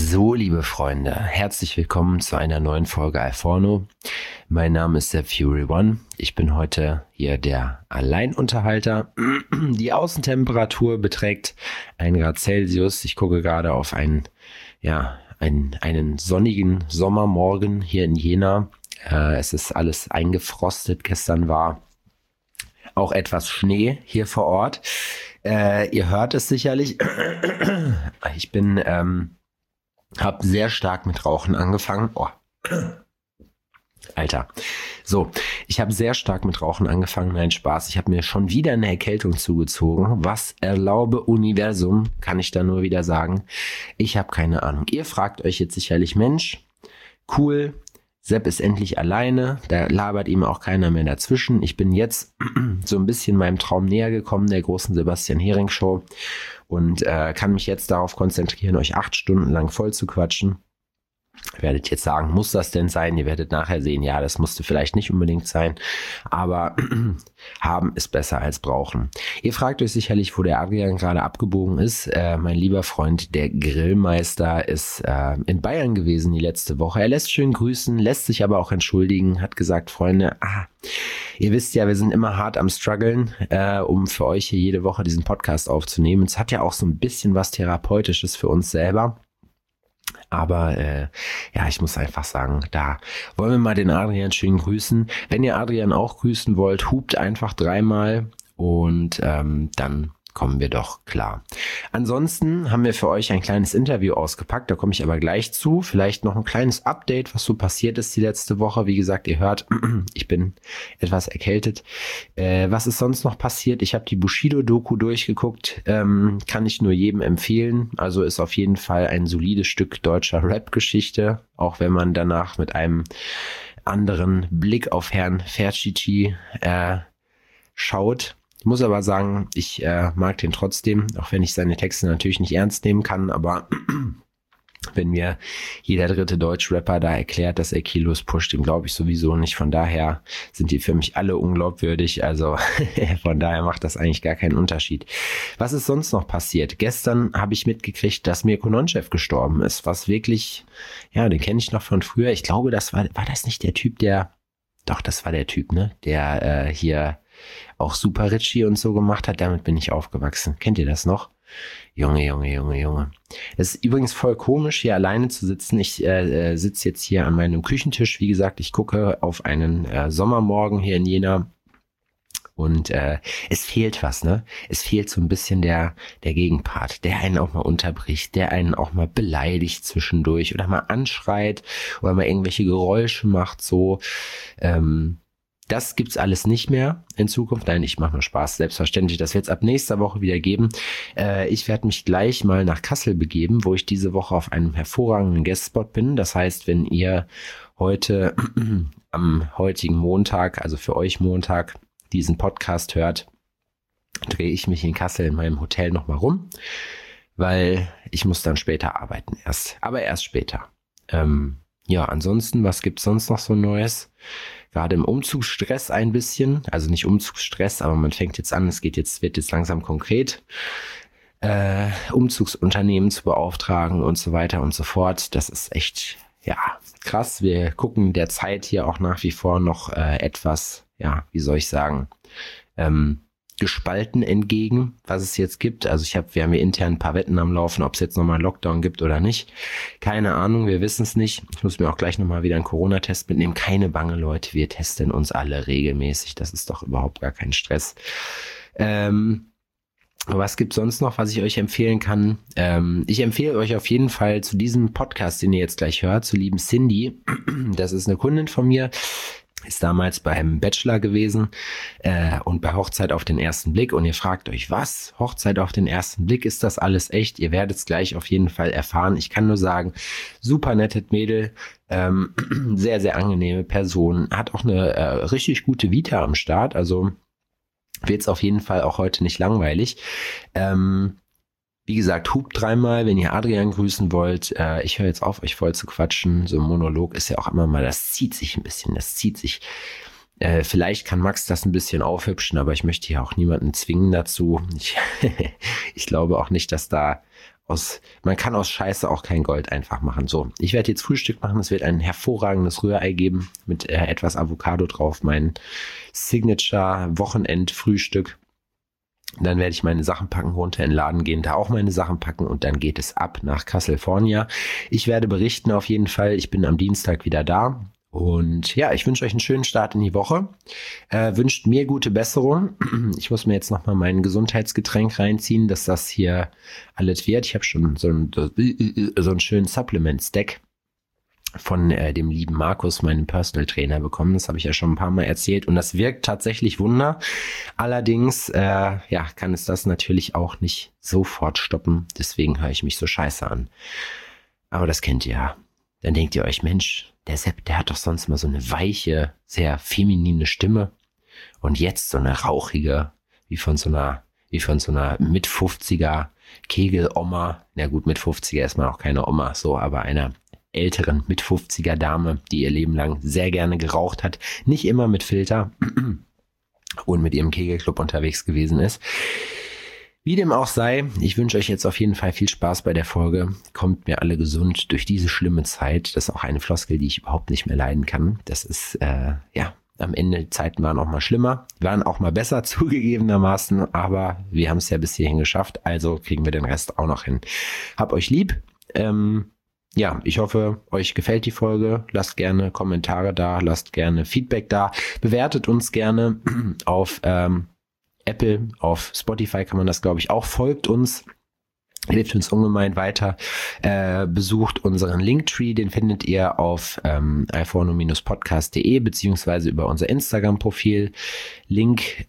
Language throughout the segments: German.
So, liebe Freunde, herzlich willkommen zu einer neuen Folge Alforno. Mein Name ist der Fury One. Ich bin heute hier der Alleinunterhalter. Die Außentemperatur beträgt 1 Grad Celsius. Ich gucke gerade auf einen sonnigen Sommermorgen hier in Jena. Es ist alles eingefrostet. Gestern war auch etwas Schnee hier vor Ort. Ihr hört es sicherlich. Ich habe sehr stark mit Rauchen angefangen. Ich habe sehr stark mit Rauchen angefangen. Nein, Spaß. Ich habe mir schon wieder eine Erkältung zugezogen. Was erlaube Universum, kann ich da nur wieder sagen. Ich habe keine Ahnung. Ihr fragt euch jetzt sicherlich, Mensch, cool, Sepp ist endlich alleine. Da labert ihm auch keiner mehr dazwischen. Ich bin jetzt so ein bisschen meinem Traum näher gekommen, der großen Sebastian Hering Show. Und kann mich jetzt darauf konzentrieren, euch 8 Stunden lang voll zu quatschen. Ihr werdet jetzt sagen, muss das denn sein? Ihr werdet nachher sehen, ja, das musste vielleicht nicht unbedingt sein, aber haben ist besser als brauchen. Ihr fragt euch sicherlich, wo der Adrian gerade abgebogen ist. Mein lieber Freund, der Grillmeister, ist in Bayern gewesen die letzte Woche. Er lässt schön grüßen, lässt sich aber auch entschuldigen, hat gesagt, Freunde, ihr wisst ja, wir sind immer hart am struggeln, um für euch hier jede Woche diesen Podcast aufzunehmen. Es hat ja auch so ein bisschen was Therapeutisches für uns selber. Aber ich muss einfach sagen, da wollen wir mal den Adrian schön grüßen. Wenn ihr Adrian auch grüßen wollt, hupt einfach 3-mal und dann kommen wir doch klar. Ansonsten haben wir für euch ein kleines Interview ausgepackt, da komme ich aber gleich zu. Vielleicht noch ein kleines Update, was so passiert ist die letzte Woche. Wie gesagt, ihr hört, ich bin etwas erkältet. Was ist sonst noch passiert? Ich habe die Bushido-Doku durchgeguckt, kann ich nur jedem empfehlen. Also ist auf jeden Fall ein solides Stück deutscher Rap-Geschichte, auch wenn man danach mit einem anderen Blick auf Herrn Ferchichi schaut. Ich muss aber sagen, ich mag den trotzdem, auch wenn ich seine Texte natürlich nicht ernst nehmen kann, aber wenn mir jeder dritte Deutschrapper da erklärt, dass er Kilos pusht, dem glaube ich sowieso nicht. Von daher sind die für mich alle unglaubwürdig, also von daher macht das eigentlich gar keinen Unterschied. Was ist sonst noch passiert? Gestern habe ich mitgekriegt, dass Mirko Nonchev gestorben ist, was wirklich, ja, den kenne ich noch von früher. Ich glaube, das war das nicht der Typ, das war der Typ, ne, der hier auch Super Richie und so gemacht hat, damit bin ich aufgewachsen. Kennt ihr das noch? Junge. Es ist übrigens voll komisch, hier alleine zu sitzen. Ich sitze jetzt hier an meinem Küchentisch. Wie gesagt, ich gucke auf einen Sommermorgen hier in Jena. Und es fehlt was, ne? Es fehlt so ein bisschen der Gegenpart, der einen auch mal unterbricht, der einen auch mal beleidigt zwischendurch oder mal anschreit oder mal irgendwelche Geräusche macht, so. Das gibt's alles nicht mehr in Zukunft. Nein, ich mache nur Spaß. Selbstverständlich, das wird es ab nächster Woche wieder geben. Ich werde mich gleich mal nach Kassel begeben, wo ich diese Woche auf einem hervorragenden Guestspot bin. Das heißt, wenn ihr heute am heutigen Montag, also für euch Montag, diesen Podcast hört, drehe ich mich in Kassel in meinem Hotel nochmal rum, weil ich muss dann später arbeiten aber erst später. Ansonsten, was gibt's sonst noch so Neues? Gerade im Umzugsstress ein bisschen, also nicht Umzugsstress, aber man fängt jetzt an, wird jetzt langsam konkret, Umzugsunternehmen zu beauftragen und so weiter und so fort. Das ist echt, krass. Wir gucken der Zeit hier auch nach wie vor noch etwas, gespalten entgegen, was es jetzt gibt. Also wir haben hier intern ein paar Wetten am Laufen, ob es jetzt nochmal einen Lockdown gibt oder nicht. Keine Ahnung, wir wissen es nicht. Ich muss mir auch gleich nochmal wieder einen Corona-Test mitnehmen. Keine Bange, Leute, wir testen uns alle regelmäßig. Das ist doch überhaupt gar kein Stress. Was gibt's sonst noch, was ich euch empfehlen kann? Ich empfehle euch auf jeden Fall zu diesem Podcast, den ihr jetzt gleich hört, zu lieben Cindy. Das ist eine Kundin von mir. Ist damals beim Bachelor gewesen und bei Hochzeit auf den ersten Blick. Und ihr fragt euch, was? Hochzeit auf den ersten Blick? Ist das alles echt? Ihr werdet es gleich auf jeden Fall erfahren. Ich kann nur sagen, super nettes Mädel, sehr, sehr angenehme Person. Hat auch eine richtig gute Vita am Start. Also wird es auf jeden Fall auch heute nicht langweilig. Wie gesagt, hupt 3-mal, wenn ihr Adrian grüßen wollt. Ich höre jetzt auf, euch voll zu quatschen. So ein Monolog ist ja auch immer mal, das zieht sich ein bisschen, Vielleicht kann Max das ein bisschen aufhübschen, aber ich möchte hier auch niemanden zwingen dazu. Ich glaube auch nicht, dass man kann aus Scheiße auch kein Gold einfach machen. So, ich werde jetzt Frühstück machen. Es wird ein hervorragendes Rührei geben mit etwas Avocado drauf. Mein Signature-Wochenend-Frühstück. Dann werde ich meine Sachen packen, runter in den Laden gehen, da auch meine Sachen packen und dann geht es ab nach California. Ich werde berichten auf jeden Fall. Ich bin am Dienstag wieder da. Und ja, ich wünsche euch einen schönen Start in die Woche. Wünscht mir gute Besserung. Ich muss mir jetzt nochmal mein Gesundheitsgetränk reinziehen, dass das hier alles wird. Ich habe schon so einen schönen Supplement-Stack von dem lieben Markus, meinem Personal Trainer, bekommen. Das habe ich ja schon ein paar Mal erzählt und das wirkt tatsächlich Wunder. Allerdings kann es das natürlich auch nicht sofort stoppen. Deswegen höre ich mich so scheiße an. Aber das kennt ihr ja. Dann denkt ihr euch, Mensch, der Sepp, der hat doch sonst mal so eine weiche, sehr feminine Stimme. Und jetzt so eine rauchige, wie von so einer mit 50er Kegel-Oma. Na gut, mit 50er ist man auch keine Oma, so, aber einer älteren mit 50er Dame, die ihr Leben lang sehr gerne geraucht hat. Nicht immer mit Filter und mit ihrem Kegelclub unterwegs gewesen ist. Wie dem auch sei, ich wünsche euch jetzt auf jeden Fall viel Spaß bei der Folge. Kommt mir alle gesund durch diese schlimme Zeit. Das ist auch eine Floskel, die ich überhaupt nicht mehr leiden kann. Das ist, am Ende die Zeiten waren auch mal schlimmer, waren auch mal besser zugegebenermaßen, aber wir haben es ja bis hierhin geschafft, also kriegen wir den Rest auch noch hin. Hab euch lieb. Ich hoffe, euch gefällt die Folge. Lasst gerne Kommentare da, lasst gerne Feedback da. Bewertet uns gerne auf Apple, auf Spotify kann man das, glaube ich, auch. Folgt uns, hilft uns ungemein weiter. Besucht unseren Linktree, den findet ihr auf alforno-podcast.de beziehungsweise über unser Instagram-Profil. Link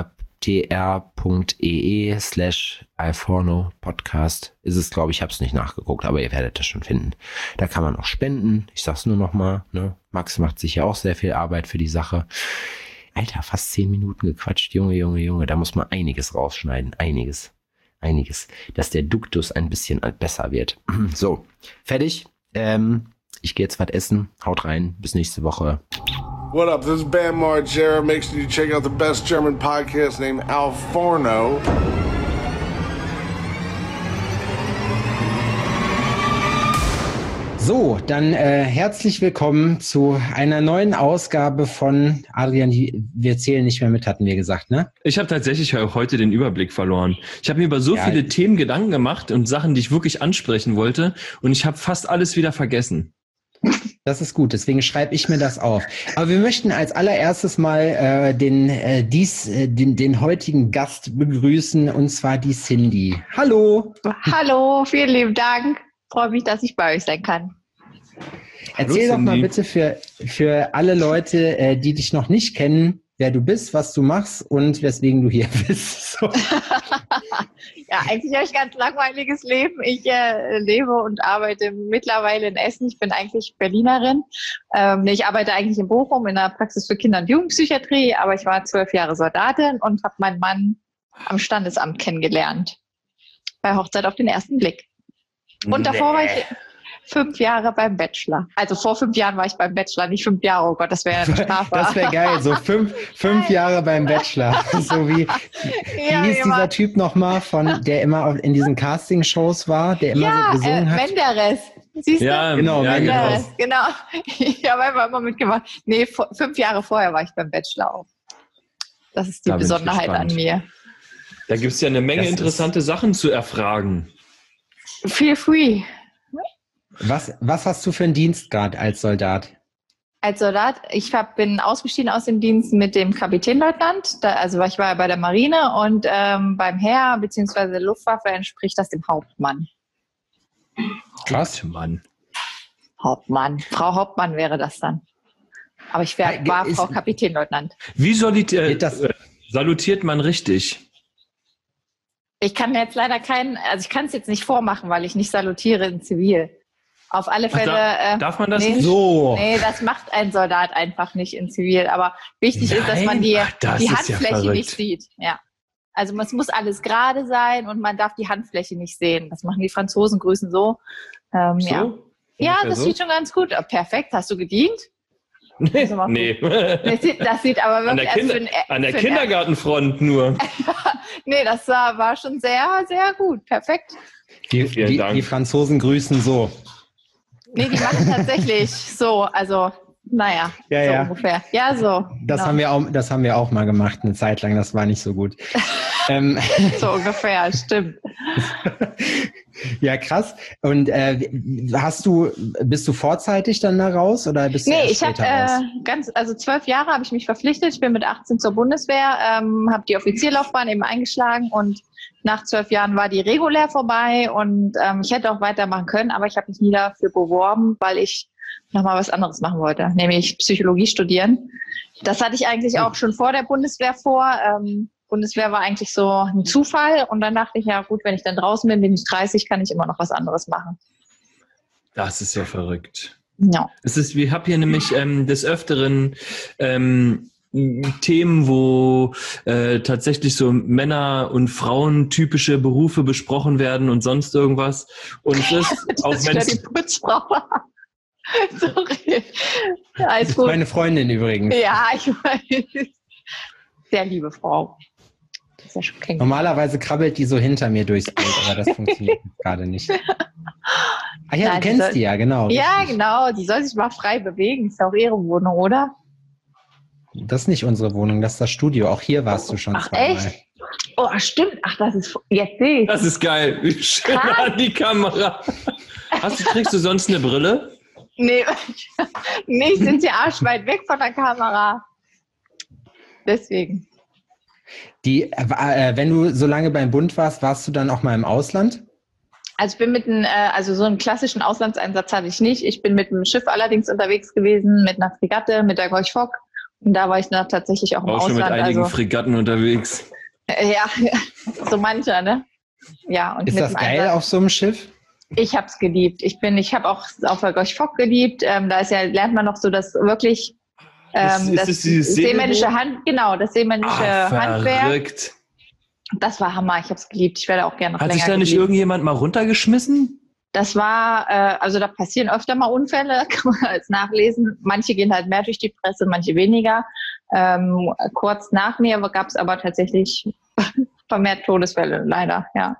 tr.ee/alforno-podcast ist es, glaube ich, habe es nicht nachgeguckt, aber ihr werdet das schon finden. Da kann man auch spenden. Ich sag's nur noch mal, ne? Max macht sich ja auch sehr viel Arbeit für die Sache. Alter, fast 10 Minuten gequatscht. Junge, da muss man einiges rausschneiden. Einiges. Dass der Duktus ein bisschen besser wird. So, fertig. Ich gehe jetzt was essen. Haut rein. Bis nächste Woche. What up? This is Bam Margera. Make sure you check out the best German podcast named Al Forno. So, dann herzlich willkommen zu einer neuen Ausgabe von Adrian, wir zählen nicht mehr mit, hatten wir gesagt, ne? Ich habe tatsächlich heute den Überblick verloren. Ich habe mir über so viele Themen Gedanken gemacht und Sachen, die ich wirklich ansprechen wollte und ich habe fast alles wieder vergessen. Das ist gut, deswegen schreibe ich mir das auf. Aber wir möchten als allererstes mal den heutigen Gast begrüßen, und zwar die Cindy. Hallo! Hallo, vielen lieben Dank. Freue mich, dass ich bei euch sein kann. Erzähl doch mal bitte für alle Leute, die dich noch nicht kennen, wer du bist, was du machst und weswegen du hier bist. So. Ja, eigentlich habe ich ein ganz langweiliges Leben. Ich lebe und arbeite mittlerweile in Essen. Ich bin eigentlich Berlinerin. Ich arbeite eigentlich in Bochum in der Praxis für Kinder- und Jugendpsychiatrie, aber ich war 12 Jahre Soldatin und habe meinen Mann am Standesamt kennengelernt. Bei Hochzeit auf den ersten Blick. Und davor war ich 5 Jahre beim Bachelor. Also vor 5 Jahren war ich beim Bachelor, nicht 5 Jahre. Oh Gott, das wäre eine Strafe. Das wäre geil, so fünf Jahre beim Bachelor. So wie hieß dieser Typ nochmal, der immer in diesen Castingshows war, der immer so gesungen hat? Menderes. Siehst du? Ja, genau. Genau. Ich habe einfach immer mitgemacht. Nee, 5 Jahre vorher war ich beim Bachelor auch. Das ist die Besonderheit an mir. Da gibt es ja eine Menge interessante Sachen zu erfragen. Feel free. Was hast du für einen Dienstgrad als Soldat? Als Soldat, ich bin ausgestiegen aus dem Dienst mit dem Kapitänleutnant. Also ich war bei der Marine und beim Heer bzw. der Luftwaffe entspricht das dem Hauptmann. Krass. Hauptmann. Frau Hauptmann wäre das dann. Aber ich war Frau Kapitänleutnant. Wie salutiert man richtig? Ich kann jetzt leider ich kann es jetzt nicht vormachen, weil ich nicht salutiere in Zivil. Auf alle Fälle. Darf man das nicht? So. Nee, das macht ein Soldat einfach nicht in Zivil. Aber wichtig ist, dass man die Handfläche nicht sieht. Ja. Also es muss alles gerade sein und man darf die Handfläche nicht sehen. Das machen die Franzosen, grüßen so. Ja, das sieht schon ganz gut. Perfekt. Hast du gedient? Also Nee. Das sieht aber wirklich An der Kindergartenfront nur. Nee, das war schon sehr, sehr gut. Perfekt. Vielen Dank. Die Franzosen grüßen so. Nee, die machen tatsächlich so, also naja, Ja, so ja. ungefähr. Ja, so. Das genau. haben wir auch mal gemacht, eine Zeit lang. Das war nicht so gut. So ungefähr, stimmt. Ja, krass. Und bist du vorzeitig dann da raus oder bist du Nee, erst ich habe später raus? 12 Jahre habe ich mich verpflichtet. Ich bin mit 18 zur Bundeswehr, habe die Offizierlaufbahn eben eingeschlagen und nach 12 Jahren war die regulär vorbei und ich hätte auch weitermachen können, aber ich habe mich nie dafür beworben, weil ich nochmal was anderes machen wollte, nämlich Psychologie studieren. Das hatte ich eigentlich auch schon vor der Bundeswehr vor. Bundeswehr war eigentlich so ein Zufall und dann dachte ich, ja gut, wenn ich dann draußen bin ich 30, kann ich immer noch was anderes machen. Das ist ja verrückt. Ja. Ich habe hier nämlich des Öfteren Themen, wo tatsächlich so Männer- und Frauen-typische Berufe besprochen werden und sonst irgendwas. Und das auch Das wenn ist ja die Putzfrau. Sorry. Alles Das ist gut. meine Freundin übrigens. Ja, ich weiß. Sehr liebe Frau. Das ist ja schon kennengelernt. Normalerweise krabbelt die so hinter mir durchs Bild, aber das funktioniert gerade nicht. Ah ja, Nein, du kennst die ja, genau. Ja, richtig. genau. Die soll sich mal frei bewegen. Ist ja auch ihre Wohnung, oder? Das ist nicht unsere Wohnung, das ist das Studio. Auch hier warst du schon Ach, zweimal. echt? Oh, stimmt. Ach, das ist... Jetzt sehe ich. Das ist geil. Schön an die Kamera. Trägst du sonst eine Brille? Nee, ich sitze hier arschweit weg von der Kamera. Deswegen. Wenn du so lange beim Bund warst du dann auch mal im Ausland? Also ich bin also so einen klassischen Auslandseinsatz hatte ich nicht. Ich bin mit einem Schiff allerdings unterwegs gewesen, mit einer Fregatte, mit der Gorch Fock. Und da war ich dann tatsächlich auch im Auch Ausland. schon mit einigen also, Fregatten unterwegs. ja, so mancher, ne? Ja, und Ist mit das dem geil Einsatz. auf so einem Schiff? Ich habe es geliebt. Ich habe auch auf der Gorch Fock geliebt. Da lernt man noch so das wirklich das dieses seemännische das seemännische Handwerk. Verrückt. Das war Hammer. Ich habe es geliebt. Ich werde auch gerne noch Hat länger sich da nicht geblieben. irgendjemand mal runtergeschmissen? Das war, also da passieren öfter mal Unfälle, kann man als nachlesen. Manche gehen halt mehr durch die Presse, manche weniger. Kurz nach mir gab es aber tatsächlich vermehrt Todesfälle, leider, ja.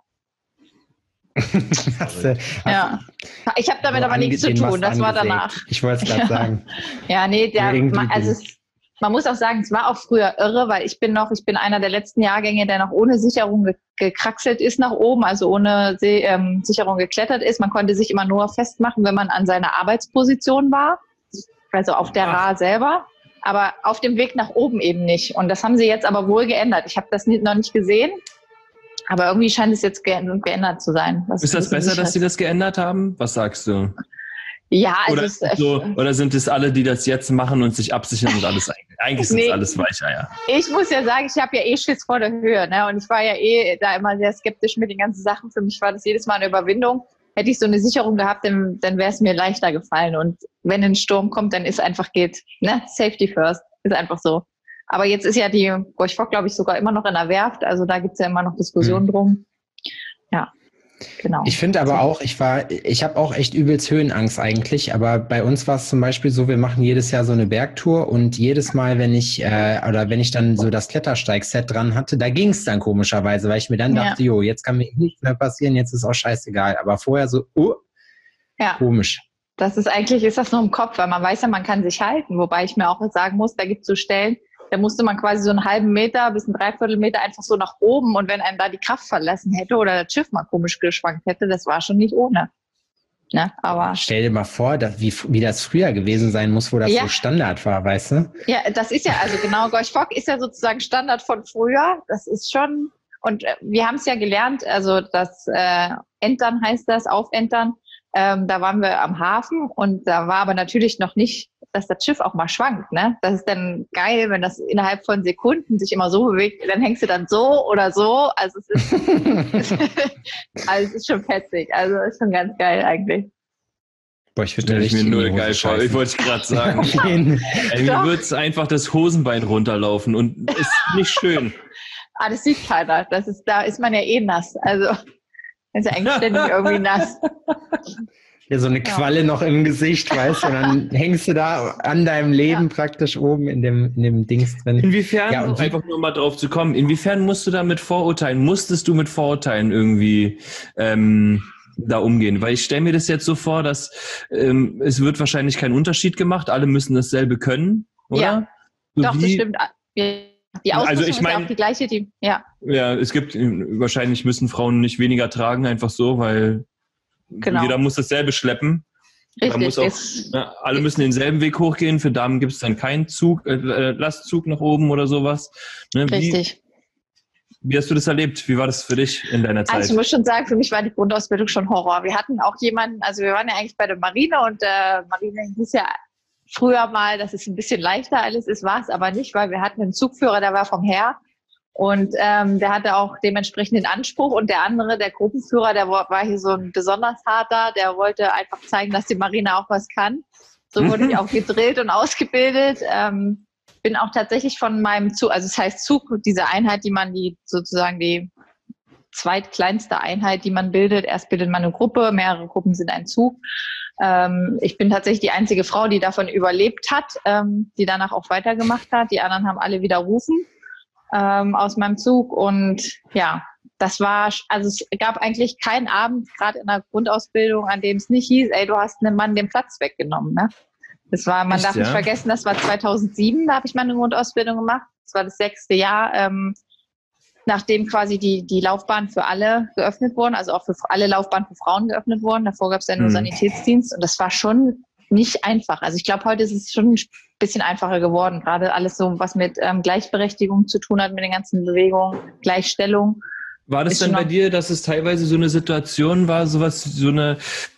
Ja. Ich habe damit aber nichts zu tun, das war danach. Ich wollte es gerade sagen. Ja, nee, man muss auch sagen, es war auch früher irre, weil ich bin einer der letzten Jahrgänge, der noch ohne Sicherung gekraxelt ist nach oben, also ohne Sicherung geklettert ist. Man konnte sich immer nur festmachen, wenn man an seiner Arbeitsposition war, also auf der Ra selber, aber auf dem Weg nach oben eben nicht. Und das haben sie jetzt aber wohl geändert. Ich habe das noch nicht gesehen, aber irgendwie scheint es jetzt geändert zu sein. Ist das besser, dass sie das geändert haben? Was sagst du? Ja, also oder sind es alle, die das jetzt machen und sich absichern und alles? Eigentlich sind es alles Weicheier. Ich muss ja sagen, ich habe ja Schiss vor der Höhe, ne? Und ich war ja da immer sehr skeptisch mit den ganzen Sachen. Für mich war das jedes Mal eine Überwindung. Hätte ich so eine Sicherung gehabt, dann wäre es mir leichter gefallen. Und wenn ein Sturm kommt, dann geht, ne? Safety first, ist einfach so. Aber jetzt ist ja die Gorch Fock, glaube ich, sogar immer noch in der Werft. Also da gibt's ja immer noch Diskussionen drum. Ja. Genau. Ich finde aber auch, ich habe auch echt übelst Höhenangst eigentlich, aber bei uns war es zum Beispiel so, wir machen jedes Jahr so eine Bergtour und jedes Mal, wenn ich dann so das Klettersteig-Set dran hatte, da ging es dann komischerweise, weil ich mir dann dachte, jetzt kann mir nichts mehr passieren, jetzt ist auch scheißegal, aber vorher so, komisch. Das ist das nur im Kopf, weil man weiß ja, man kann sich halten, wobei ich mir auch sagen muss, da gibt es so Stellen, da musste man quasi so einen halben Meter bis einen Dreiviertelmeter einfach so nach oben und wenn einem da die Kraft verlassen hätte oder das Schiff mal komisch geschwankt hätte, das war schon nicht ohne. Ne? Aber stell dir mal vor, wie das früher gewesen sein muss, wo das so Standard war, weißt du? Ja, das ist ja, also genau, Gorch Fock ist ja sozusagen Standard von früher. Das ist schon, und wir haben es ja gelernt, also das Entern heißt das, Aufentern. Da waren wir am Hafen und da war aber natürlich noch nicht, dass das Schiff auch mal schwankt, ne? Das ist dann geil, wenn das innerhalb von Sekunden sich immer so bewegt, dann hängst du dann so oder so. Also es ist schon fetzig. Also ist schon ganz geil eigentlich. Boah, ich stelle mir null geil vor. Ich wollte es gerade sagen. Mir wird es einfach das Hosenbein runterlaufen und ist nicht schön. Das sieht keiner. Da ist man ja nass. Also ist ja eigentlich ständig irgendwie nass. Ja, so eine Qualle noch im Gesicht, weißt du, und dann hängst du da an deinem Leben praktisch oben in dem Dings drin. Inwiefern, und einfach nur mal drauf zu kommen, inwiefern musstest du mit Vorurteilen irgendwie da umgehen? Weil ich stelle mir das jetzt so vor, dass es wird wahrscheinlich kein Unterschied gemacht, alle müssen dasselbe können, oder? Ja, so doch, das stimmt. Die Ausrüstung ich mein, ist ja auch die gleiche, Ja, es gibt, wahrscheinlich müssen Frauen nicht weniger tragen, einfach so, weil jeder muss dasselbe schleppen. Richtig. Alle müssen denselben Weg hochgehen. Für Damen gibt es dann keinen Lastzug nach oben oder sowas. Ne? Richtig. Wie hast du das erlebt? Wie war das für dich in deiner Zeit? Also ich muss schon sagen, für mich war die Grundausbildung schon Horror. Wir hatten auch jemanden, also wir waren ja eigentlich bei der Marine und Marine hieß ja früher mal, dass es ein bisschen leichter alles ist, war es aber nicht, weil wir hatten einen Zugführer, der war vom Heer und der hatte auch dementsprechend den Anspruch und der andere, der Gruppenführer, der war hier so ein besonders harter, der wollte einfach zeigen, dass die Marine auch was kann. So wurde ich auch gedrillt und ausgebildet. Bin auch tatsächlich von meinem Zug, also es heißt Zug, diese Einheit, sozusagen die zweitkleinste Einheit, die man bildet. Erst bildet man eine Gruppe, mehrere Gruppen sind ein Zug. Ich bin tatsächlich die einzige Frau, die davon überlebt hat, die danach auch weitergemacht hat. Die anderen haben alle widerrufen aus meinem Zug. Und ja, das war, also es gab eigentlich keinen Abend, gerade in der Grundausbildung, an dem es nicht hieß, ey, du hast einem Mann den Platz weggenommen. Ne? Das war, man darf nicht vergessen, das war 2007, da habe ich meine Grundausbildung gemacht. Das war das 6. Jahr, nachdem quasi die Laufbahn für alle geöffnet wurden, also auch für alle Laufbahnen für Frauen geöffnet wurden. Davor gab es ja nur Sanitätsdienst und das war schon nicht einfach. Also ich glaube, heute ist es schon ein bisschen einfacher geworden, gerade alles so, was mit Gleichberechtigung zu tun hat, mit den ganzen Bewegungen, Gleichstellung. War das dann bei dir, dass es teilweise so eine Situation war, so eine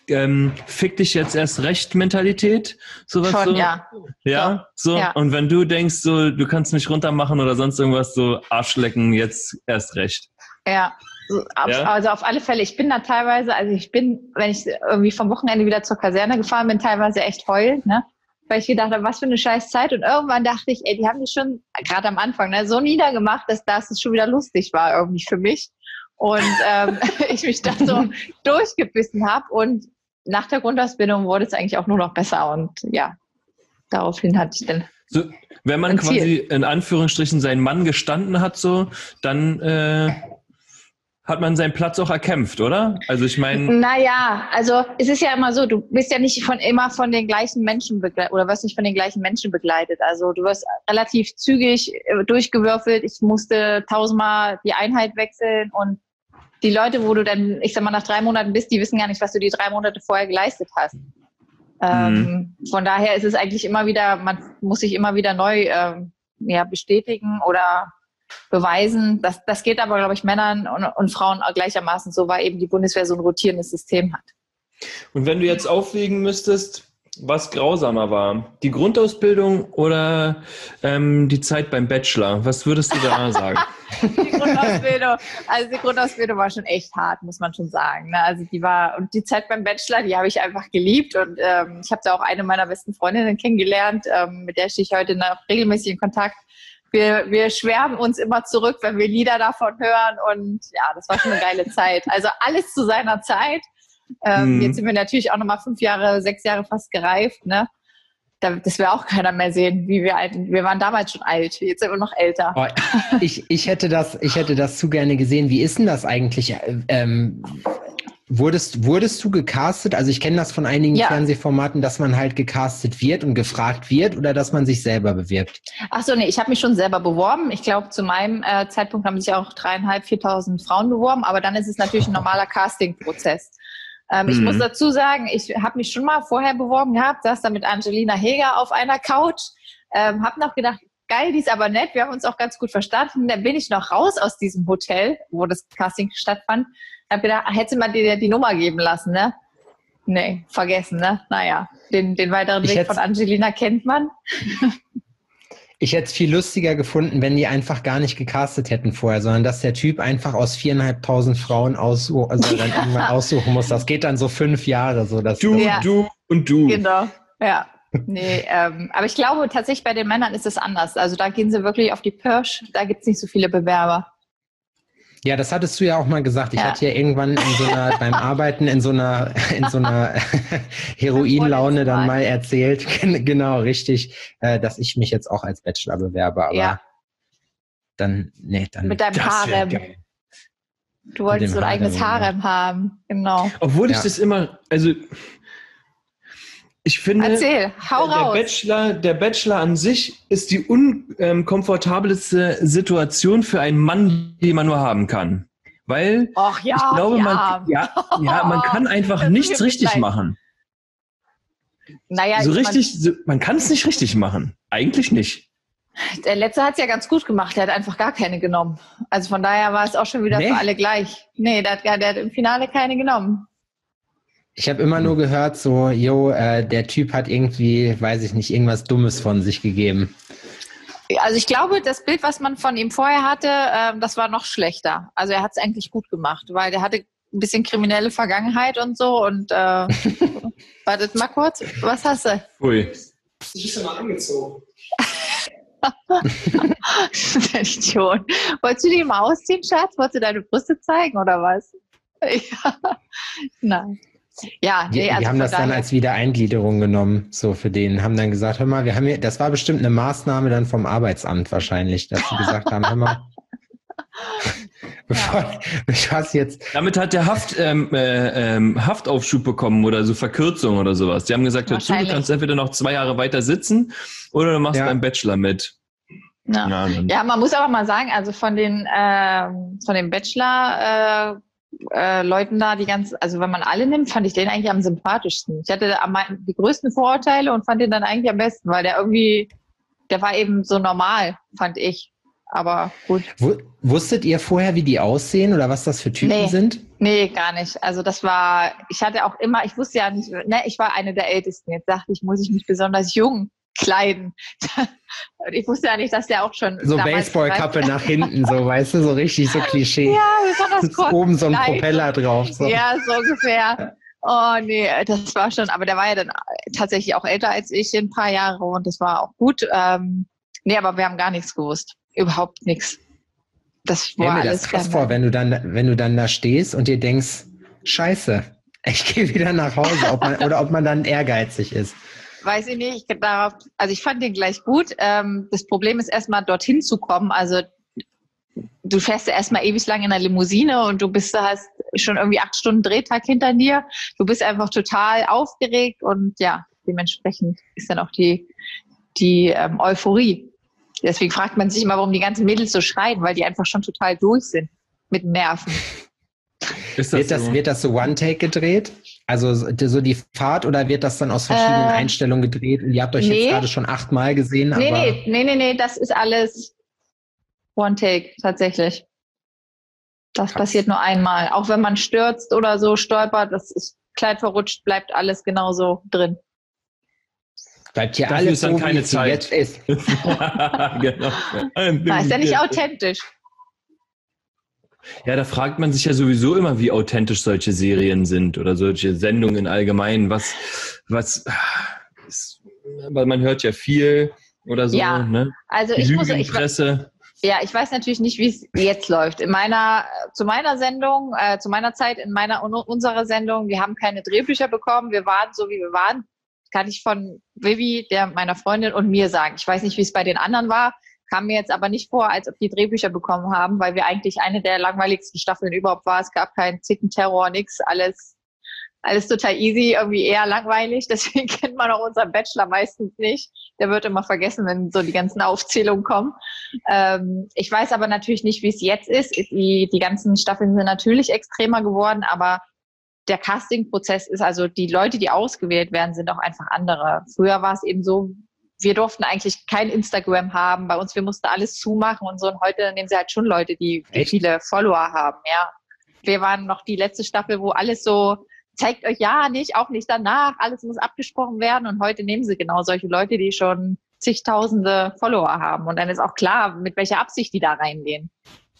Fick dich jetzt erst recht Mentalität? Sowas schon, so? ja. Ja? So? Ja. Und wenn du denkst, so, du kannst mich runtermachen oder sonst irgendwas, so Arschlecken, jetzt erst recht. Ja. Also auf alle Fälle. Ich bin da teilweise, wenn ich irgendwie vom Wochenende wieder zur Kaserne gefahren bin, teilweise echt heulend, ne? Weil ich gedacht habe, was für eine scheiß Zeit. Und irgendwann dachte ich, ey, die haben die schon, gerade am Anfang, ne, so niedergemacht, dass es schon wieder lustig war irgendwie für mich. Und ich mich da so durchgebissen habe. Und nach der Grundausbildung wurde es eigentlich auch nur noch besser. Und ja, daraufhin hatte ich dann so, wenn man quasi in Anführungsstrichen seinen Mann gestanden hat, so, dann hat man seinen Platz auch erkämpft, oder? Also ich meine... Naja, also es ist ja immer so, du bist ja nicht immer von den gleichen Menschen begleitet oder wirst nicht von den gleichen Menschen begleitet. Also du wirst relativ zügig durchgewürfelt. Ich musste 1000-mal die Einheit wechseln und die Leute, wo du dann, ich sag mal, nach 3 Monaten bist, die wissen gar nicht, was du die 3 Monate vorher geleistet hast. Von daher ist es eigentlich immer wieder, man muss sich immer wieder neu bestätigen oder beweisen. Das geht aber, glaube ich, Männern und Frauen gleichermaßen so, weil eben die Bundeswehr so ein rotierendes System hat. Und wenn du jetzt aufwägen müsstest, was grausamer war, die Grundausbildung oder die Zeit beim Bachelor, was würdest du da sagen? Die Grundausbildung war schon echt hart, muss man schon sagen. Ne? Also und die Zeit beim Bachelor, die habe ich einfach geliebt und ich habe da auch eine meiner besten Freundinnen kennengelernt, mit der stehe ich heute noch regelmäßig in Kontakt. Wir schwärmen uns immer zurück, wenn wir Lieder davon hören und ja, das war schon eine geile Zeit. Also alles zu seiner Zeit. Jetzt sind wir natürlich auch nochmal 5 Jahre, 6 Jahre fast gereift, ne? Das will auch keiner mehr sehen, wie wir alt. Wir waren damals schon alt, jetzt sind wir noch älter. Oh, ich hätte das zu gerne gesehen. Wie ist denn das eigentlich? Wurdest du gecastet? Also ich kenne das von einigen Fernsehformaten, dass man halt gecastet wird und gefragt wird oder dass man sich selber bewirbt? Ach so, nee, ich habe mich schon selber beworben. Ich glaube, zu meinem Zeitpunkt haben sich auch 3.500, 4.000 Frauen beworben, aber dann ist es natürlich ein normaler Casting-Prozess. Ich muss dazu sagen, ich habe mich schon mal vorher beworben gehabt, saß da mit Angelina Heger auf einer Couch, habe noch gedacht, geil, die ist aber nett, wir haben uns auch ganz gut verstanden. Dann bin ich noch raus aus diesem Hotel, wo das Casting stattfand. Hab gedacht, hätte man dir die Nummer geben lassen, ne? Nee, vergessen, ne? Naja, den weiteren Weg von Angelina kennt man. Ich hätte es viel lustiger gefunden, wenn die einfach gar nicht gecastet hätten vorher, sondern dass der Typ einfach aus 4.500 Frauen irgendwann aussuchen muss. Das geht dann so 5 Jahre. So, dass du und du. Genau, ja. Nee, aber ich glaube tatsächlich bei den Männern ist es anders. Also da gehen sie wirklich auf die Pirsch, da gibt es nicht so viele Bewerber. Ja, das hattest du ja auch mal gesagt. Ich hatte ja irgendwann beim Arbeiten in so einer Heroinlaune dann mal erzählt, genau, richtig, dass ich mich jetzt auch als Bachelor bewerbe, aber dann. Mit deinem Harem. Du wolltest so ein eigenes Harem haben, genau. Obwohl ich das immer, also ich finde, erzähl, hau raus. Der Bachelor an sich ist die unkomfortabelste Situation für einen Mann, die man nur haben kann. Weil ich glaube, man kann einfach nichts richtig machen. Naja, man kann es nicht richtig machen. Eigentlich nicht. Der Letzte hat es ja ganz gut gemacht. Der hat einfach gar keine genommen. Also von daher war es auch schon wieder für alle gleich. Nee, der hat im Finale keine genommen. Ich habe immer nur gehört, so, der Typ hat irgendwie, weiß ich nicht, irgendwas Dummes von sich gegeben. Also ich glaube, das Bild, was man von ihm vorher hatte, das war noch schlechter. Also er hat es eigentlich gut gemacht, weil der hatte ein bisschen kriminelle Vergangenheit und so. Und wartet mal kurz, was hast du? Ui. Du bist ja mal angezogen. Der Idiot. Wolltest du die mal ausziehen, Schatz? Wolltest du deine Brüste zeigen oder was? Ja. Nein. Ja, die haben das dann als Wiedereingliederung genommen, so für den, haben dann gesagt, hör mal, das war bestimmt eine Maßnahme dann vom Arbeitsamt wahrscheinlich, dass sie gesagt haben, hör mal, Damit hat der Haftaufschub bekommen oder so Verkürzung oder sowas. Die haben gesagt, hör zu, du kannst entweder noch 2 Jahre weiter sitzen oder du machst beim Bachelor mit. Ja, man muss aber mal sagen, also von den Bachelor Leuten da, also wenn man alle nimmt, fand ich den eigentlich am sympathischsten. Ich hatte die größten Vorurteile und fand den dann eigentlich am besten, weil der war eben so normal, fand ich. Aber gut. Wusstet ihr vorher, wie die aussehen oder was das für Typen sind? Nee, gar nicht. Also ich wusste ja nicht, ich war eine der Ältesten. Jetzt dachte ich, muss ich mich besonders jung kleiden. Ich wusste ja nicht, dass der auch schon so Baseballkappe nach hinten, so, weißt du, so richtig so Klischee. Ja, besonders kurz. Oben so ein Propeller drauf. So. Ja, so ungefähr. Oh nee, das war schon, aber der war ja dann tatsächlich auch älter als ich, ein paar Jahre, und das war auch gut. Nee, aber wir haben gar nichts gewusst. Überhaupt nichts. Das war alles das krass vor, wenn du dann da stehst und dir denkst, scheiße, ich gehe wieder nach Hause, ob man dann ehrgeizig ist. Weiß ich nicht. Ich fand den gleich gut. Das Problem ist erstmal dorthin zu kommen. Also du fährst ja erstmal ewig lang in der Limousine und hast schon irgendwie 8 Stunden Drehtag hinter dir. Du bist einfach total aufgeregt und ja, dementsprechend ist dann auch die Euphorie. Deswegen fragt man sich immer, warum die ganzen Mädels so schreien, weil die einfach schon total durch sind mit Nerven. Wird das so One-Take gedreht? Also so die Fahrt, oder wird das dann aus verschiedenen Einstellungen gedreht? Und ihr habt euch jetzt gerade schon 8-mal gesehen. Nee, das ist alles One-Take, tatsächlich. Das passiert nur einmal. Auch wenn man stürzt oder so, stolpert, das ist Kleid verrutscht, bleibt alles genauso drin. Bleibt hier Dafür alles ist dann so, keine wie es Zeit. jetzt ist. Genau. Ist ja nicht authentisch. Ja, da fragt man sich ja sowieso immer, wie authentisch solche Serien sind oder solche Sendungen allgemein. Weil man hört ja viel oder so. Ja, ne? Also Presse. Ja, ich weiß natürlich nicht, wie es jetzt läuft. Zu meiner Sendung, zu meiner Zeit in unserer Sendung, wir haben keine Drehbücher bekommen. Wir waren so, wie wir waren. Kann ich von Vivi, meiner Freundin, und mir sagen. Ich weiß nicht, wie es bei den anderen war. Kam mir jetzt aber nicht vor, als ob die Drehbücher bekommen haben, weil wir eigentlich eine der langweiligsten Staffeln überhaupt war. Es gab keinen Zickenterror, nix, alles total easy, irgendwie eher langweilig. Deswegen kennt man auch unseren Bachelor meistens nicht. Der wird immer vergessen, wenn so die ganzen Aufzählungen kommen. Ich weiß aber natürlich nicht, wie es jetzt ist. Die ganzen Staffeln sind natürlich extremer geworden, aber der Casting-Prozess ist, also die Leute, die ausgewählt werden, sind auch einfach andere. Früher war es eben so, wir durften eigentlich kein Instagram haben. Bei uns, wir mussten alles zumachen und so. Und heute nehmen sie halt schon Leute, die viele Follower haben. Ja, wir waren noch die letzte Staffel, wo alles so, zeigt euch ja nicht, auch nicht danach. Alles muss abgesprochen werden. Und heute nehmen sie genau solche Leute, die schon zigtausende Follower haben. Und dann ist auch klar, mit welcher Absicht die da reingehen.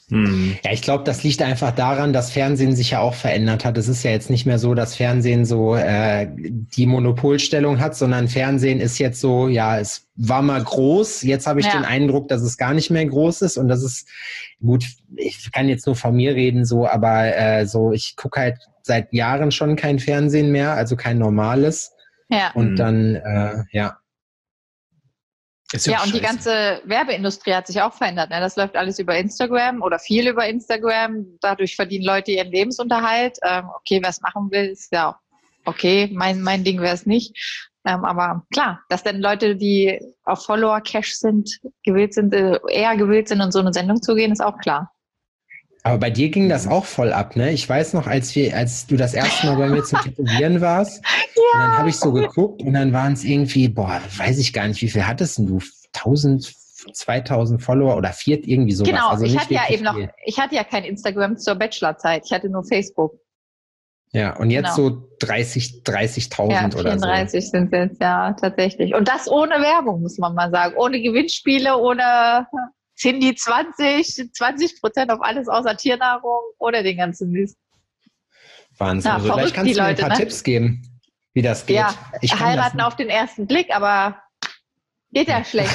Ja, ich glaube, das liegt einfach daran, dass Fernsehen sich ja auch verändert hat. Es ist ja jetzt nicht mehr so, dass Fernsehen so die Monopolstellung hat, sondern Fernsehen ist jetzt so, ja, es war mal groß. Jetzt habe ich den Eindruck, dass es gar nicht mehr groß ist. Und das ist, gut, ich kann jetzt nur von mir reden, so, aber so, ich gucke halt seit Jahren schon kein Fernsehen mehr, also kein normales. Ja. Und dann, ja. Ja, und die ganze Werbeindustrie hat sich auch verändert. Ne? Das läuft alles über Instagram oder viel über Instagram. Dadurch verdienen Leute ihren Lebensunterhalt. Okay, wer es machen will, ist ja auch okay. Mein Ding wäre es nicht. Aber klar, dass dann Leute, die auf Follower-Cash sind, eher gewillt sind, in so eine Sendung zu gehen, ist auch klar. Aber bei dir ging das auch voll ab, ne? Ich weiß noch, als du das erste Mal bei mir zum Tätowieren warst, und dann habe ich so geguckt und dann waren es irgendwie, weiß ich gar nicht, wie viel hattest denn du? 1000, 2000 Follower oder irgendwie sowas. Genau, also ich hatte ja kein Instagram zur Bachelorzeit, ich hatte nur Facebook. Ja, und jetzt so 30.000 oder so. 34 sind es jetzt, ja, tatsächlich. Und das ohne Werbung, muss man mal sagen. Ohne Gewinnspiele, ohne Cindy 20% auf alles außer Tiernahrung oder den ganzen Mist. Wahnsinn. Also vielleicht kannst du mir ein paar Tipps geben, wie das geht. Ja, heiraten auf den ersten Blick, aber geht ja schlecht.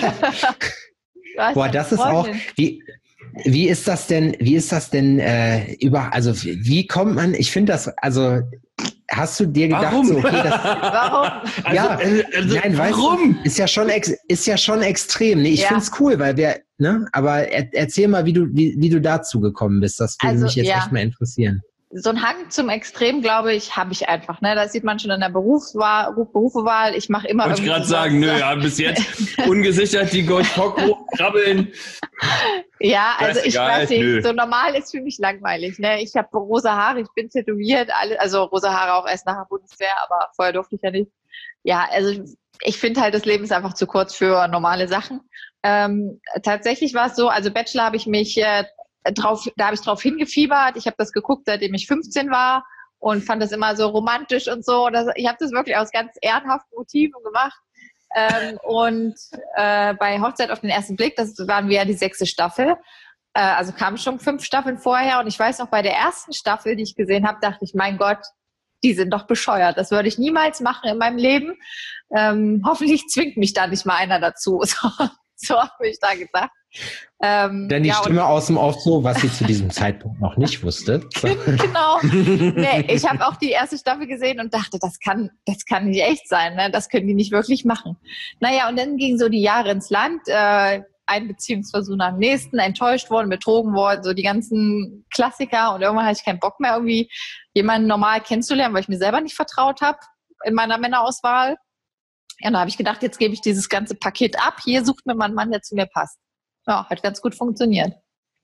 Boah, das ist auch, wie ist das denn also wie kommt man, ich finde das, also hast du dir gedacht, warum? So, okay, warum? Ja, nein, warum? Ist ja schon extrem. Nee, ich finde es cool, weil aber erzähl mal, wie du dazu gekommen bist. Das würde mich jetzt echt mal interessieren. So ein Hang zum Extrem, glaube ich, habe ich einfach. Ne? Das sieht man schon in der Berufewahl. Ich mache immer. Wollte ich gerade sagen, bis jetzt ungesichert die Gold krabbeln. Ja, also ich weiß nicht, so normal ist für mich langweilig. Ne? Ich habe rosa Haare, ich bin tätowiert, also rosa Haare auch erst nach der Bundeswehr, aber vorher durfte ich ja nicht. Ja, also ich finde halt, das Leben ist einfach zu kurz für normale Sachen. Tatsächlich war es so, also Bachelor habe ich mich da habe ich drauf hingefiebert. Ich habe das geguckt, seitdem ich 15 war und fand das immer so romantisch und so. Ich habe das wirklich aus ganz ehrenhaften Motiven gemacht. Bei Hochzeit auf den ersten Blick, das waren wir ja die 6. Staffel. Also kamen schon 5 Staffeln vorher. Und ich weiß noch, bei der ersten Staffel, die ich gesehen habe, dachte ich, mein Gott, die sind doch bescheuert. Das würde ich niemals machen in meinem Leben. Hoffentlich zwingt mich da nicht mal einer dazu. So habe ich da gedacht. Denn die Stimme aus dem Off so, was sie zu diesem Zeitpunkt noch nicht wusste. So. Genau. Nee, ich habe auch die erste Staffel gesehen und dachte, das kann nicht echt sein. Ne? Das können die nicht wirklich machen. Naja, und dann gingen so die Jahre ins Land. Ein Beziehungsversuch nach dem nächsten, enttäuscht worden, betrogen worden, so die ganzen Klassiker. Und irgendwann hatte ich keinen Bock mehr, irgendwie jemanden normal kennenzulernen, weil ich mir selber nicht vertraut habe in meiner Männerauswahl. Ja, dann habe ich gedacht, jetzt gebe ich dieses ganze Paket ab. Hier sucht mir mal einen Mann, der zu mir passt. Ja, hat ganz gut funktioniert.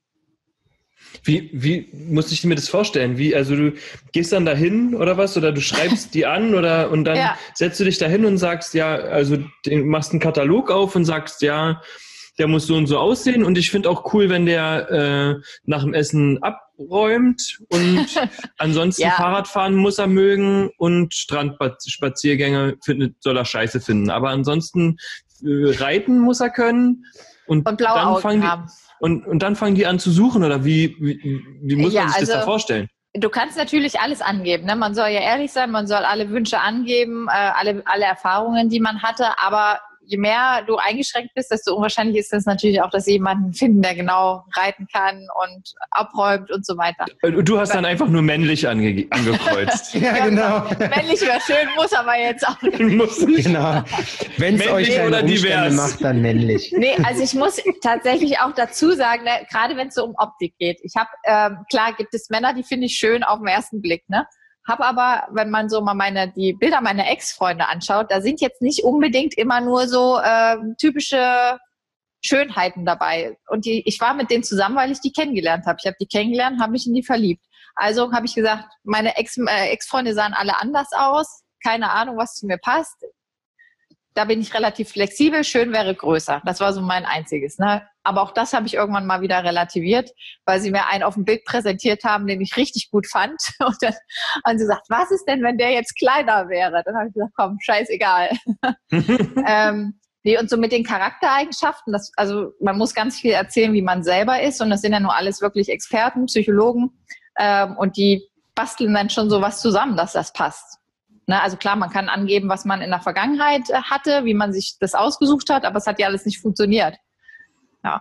Wie musste ich mir das vorstellen? Also du gehst dann dahin oder was? Oder du schreibst die an und dann setzt du dich dahin und sagst, also du machst einen Katalog auf und sagst, der muss so und so aussehen. Und ich finde auch cool, wenn der nach dem Essen abräumt und ansonsten Fahrradfahren muss er mögen und Strandspaziergänge soll er scheiße finden. Aber ansonsten reiten muss er können. Und blaue dann Augen haben. Und dann fangen die an zu suchen, oder wie muss man sich das da vorstellen? Du kannst natürlich alles angeben. Ne? Man soll ja ehrlich sein, man soll alle Wünsche angeben, alle Erfahrungen, die man hatte, aber je mehr du eingeschränkt bist, desto unwahrscheinlich ist es natürlich auch, dass sie jemanden finden, der genau reiten kann und abräumt und so weiter. Du hast dann einfach nur männlich angekreuzt. Ja, genau. Männlich wäre schön, muss aber jetzt auch nicht. Genau. Wenn es euch keine Umstände macht, dann männlich. Nee, also ich muss tatsächlich auch dazu sagen, ne, gerade wenn es so um Optik geht. Ich habe, klar gibt es Männer, die finde ich schön auf den ersten Blick, ne? Habe aber, wenn man so mal die Bilder meiner Ex-Freunde anschaut, da sind jetzt nicht unbedingt immer nur so typische Schönheiten dabei. Und ich war mit denen zusammen, weil ich die kennengelernt habe. Ich habe die kennengelernt, habe mich in die verliebt. Also habe ich gesagt, meine Ex-Freunde sahen alle anders aus. Keine Ahnung, was zu mir passt. Da bin ich relativ flexibel. Schön wäre größer. Das war so mein einziges. Ne? Aber auch das habe ich irgendwann mal wieder relativiert, weil sie mir einen auf dem Bild präsentiert haben, den ich richtig gut fand. Und dann haben sie gesagt, was ist denn, wenn der jetzt kleiner wäre? Dann habe ich gesagt, komm, scheißegal. Nee, und so mit den Charaktereigenschaften, also man muss ganz viel erzählen, wie man selber ist. Und das sind ja nur alles wirklich Experten, Psychologen. Und die basteln dann schon sowas zusammen, dass das passt. Ne? Also klar, man kann angeben, was man in der Vergangenheit hatte, wie man sich das ausgesucht hat, aber es hat ja alles nicht funktioniert. Ja.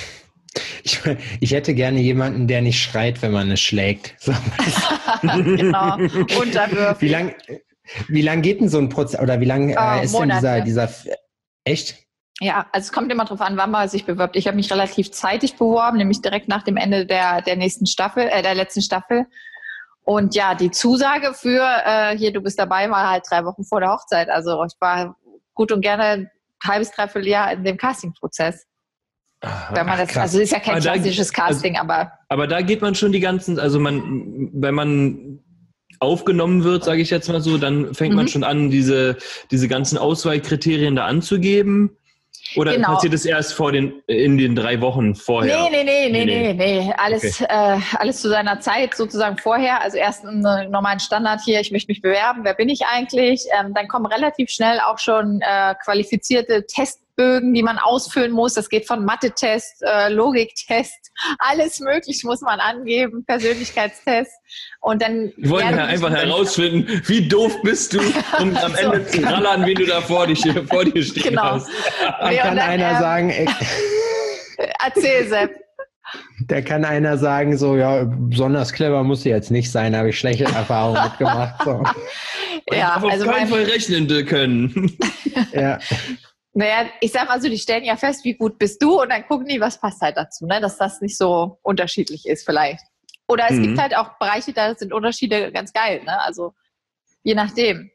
Ich hätte gerne jemanden, der nicht schreit, wenn man es schlägt. So. Genau, unterwürfig. Wie lang geht denn so ein Prozess, oder wie lang ist Monate. denn dieser echt? Ja, also es kommt immer darauf an, wann man sich bewirbt. Ich habe mich relativ zeitig beworben, nämlich direkt nach dem Ende der nächsten Staffel, der letzten Staffel. Und ja, die Zusage für hier, du bist dabei, war halt 3 Wochen vor der Hochzeit. Also ich war gut und gerne ein halbes, dreiviertel Jahr in dem Casting-Prozess. Wenn man das, also es ist ja kein klassisches Casting, aber da geht man schon die ganzen, also wenn man aufgenommen wird, sage ich jetzt mal so, dann fängt man schon an, diese ganzen Auswahlkriterien da anzugeben. Oder passiert es erst in den 3 Wochen vorher? Nee. Alles zu seiner Zeit sozusagen vorher. Also erst einen normalen Standard hier, ich möchte mich bewerben, wer bin ich eigentlich? Dann kommen relativ schnell auch schon qualifizierte Testbögen, die man ausfüllen muss. Das geht von Mathe-Test, Logiktest, alles möglich muss man angeben, Persönlichkeitstest. Und dann wir wollen ja einfach herausfinden, wie doof bist du, um am Ende zu rallern, wie du da vor dir stehen hast. Da kann einer sagen, erzähl, Sepp. Da kann einer sagen, so, ja, besonders clever muss sie jetzt nicht sein, habe ich schlechte Erfahrungen mitgemacht. So. Ja, auf keinen Fall rechnen können. Ja. Naja, ich sag mal so, die stellen ja fest, wie gut bist du und dann gucken die, was passt halt dazu, ne? Dass das nicht so unterschiedlich ist vielleicht. Oder es gibt halt auch Bereiche, da sind Unterschiede ganz geil, ne? Also je nachdem.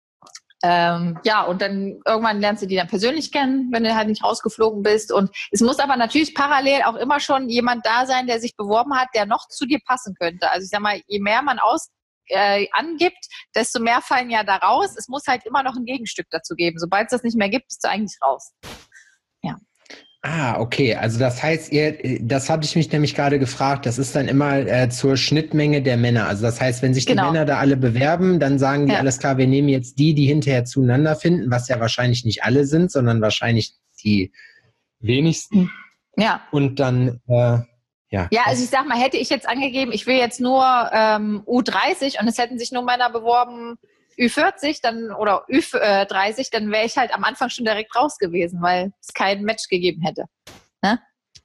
Ja, und dann irgendwann lernst du die dann persönlich kennen, wenn du halt nicht rausgeflogen bist. Und es muss aber natürlich parallel auch immer schon jemand da sein, der sich beworben hat, der noch zu dir passen könnte. Also ich sag mal, je mehr man angibt, desto mehr fallen ja da raus. Es muss halt immer noch ein Gegenstück dazu geben. Sobald es das nicht mehr gibt, bist du eigentlich raus. Ja. Ah, okay. Also das heißt, das habe ich mich nämlich gerade gefragt, das ist dann immer zur Schnittmenge der Männer. Also das heißt, wenn sich die Männer da alle bewerben, dann sagen die, alles klar, wir nehmen jetzt die hinterher zueinander finden, was ja wahrscheinlich nicht alle sind, sondern wahrscheinlich die wenigsten. Ja. Und dann, ja, also ich sag mal, hätte ich jetzt angegeben, ich will jetzt nur U30 und es hätten sich nur Männer beworben, Ü40 dann oder Ü30, dann wäre ich halt am Anfang schon direkt raus gewesen, weil es kein Match gegeben hätte. Ne?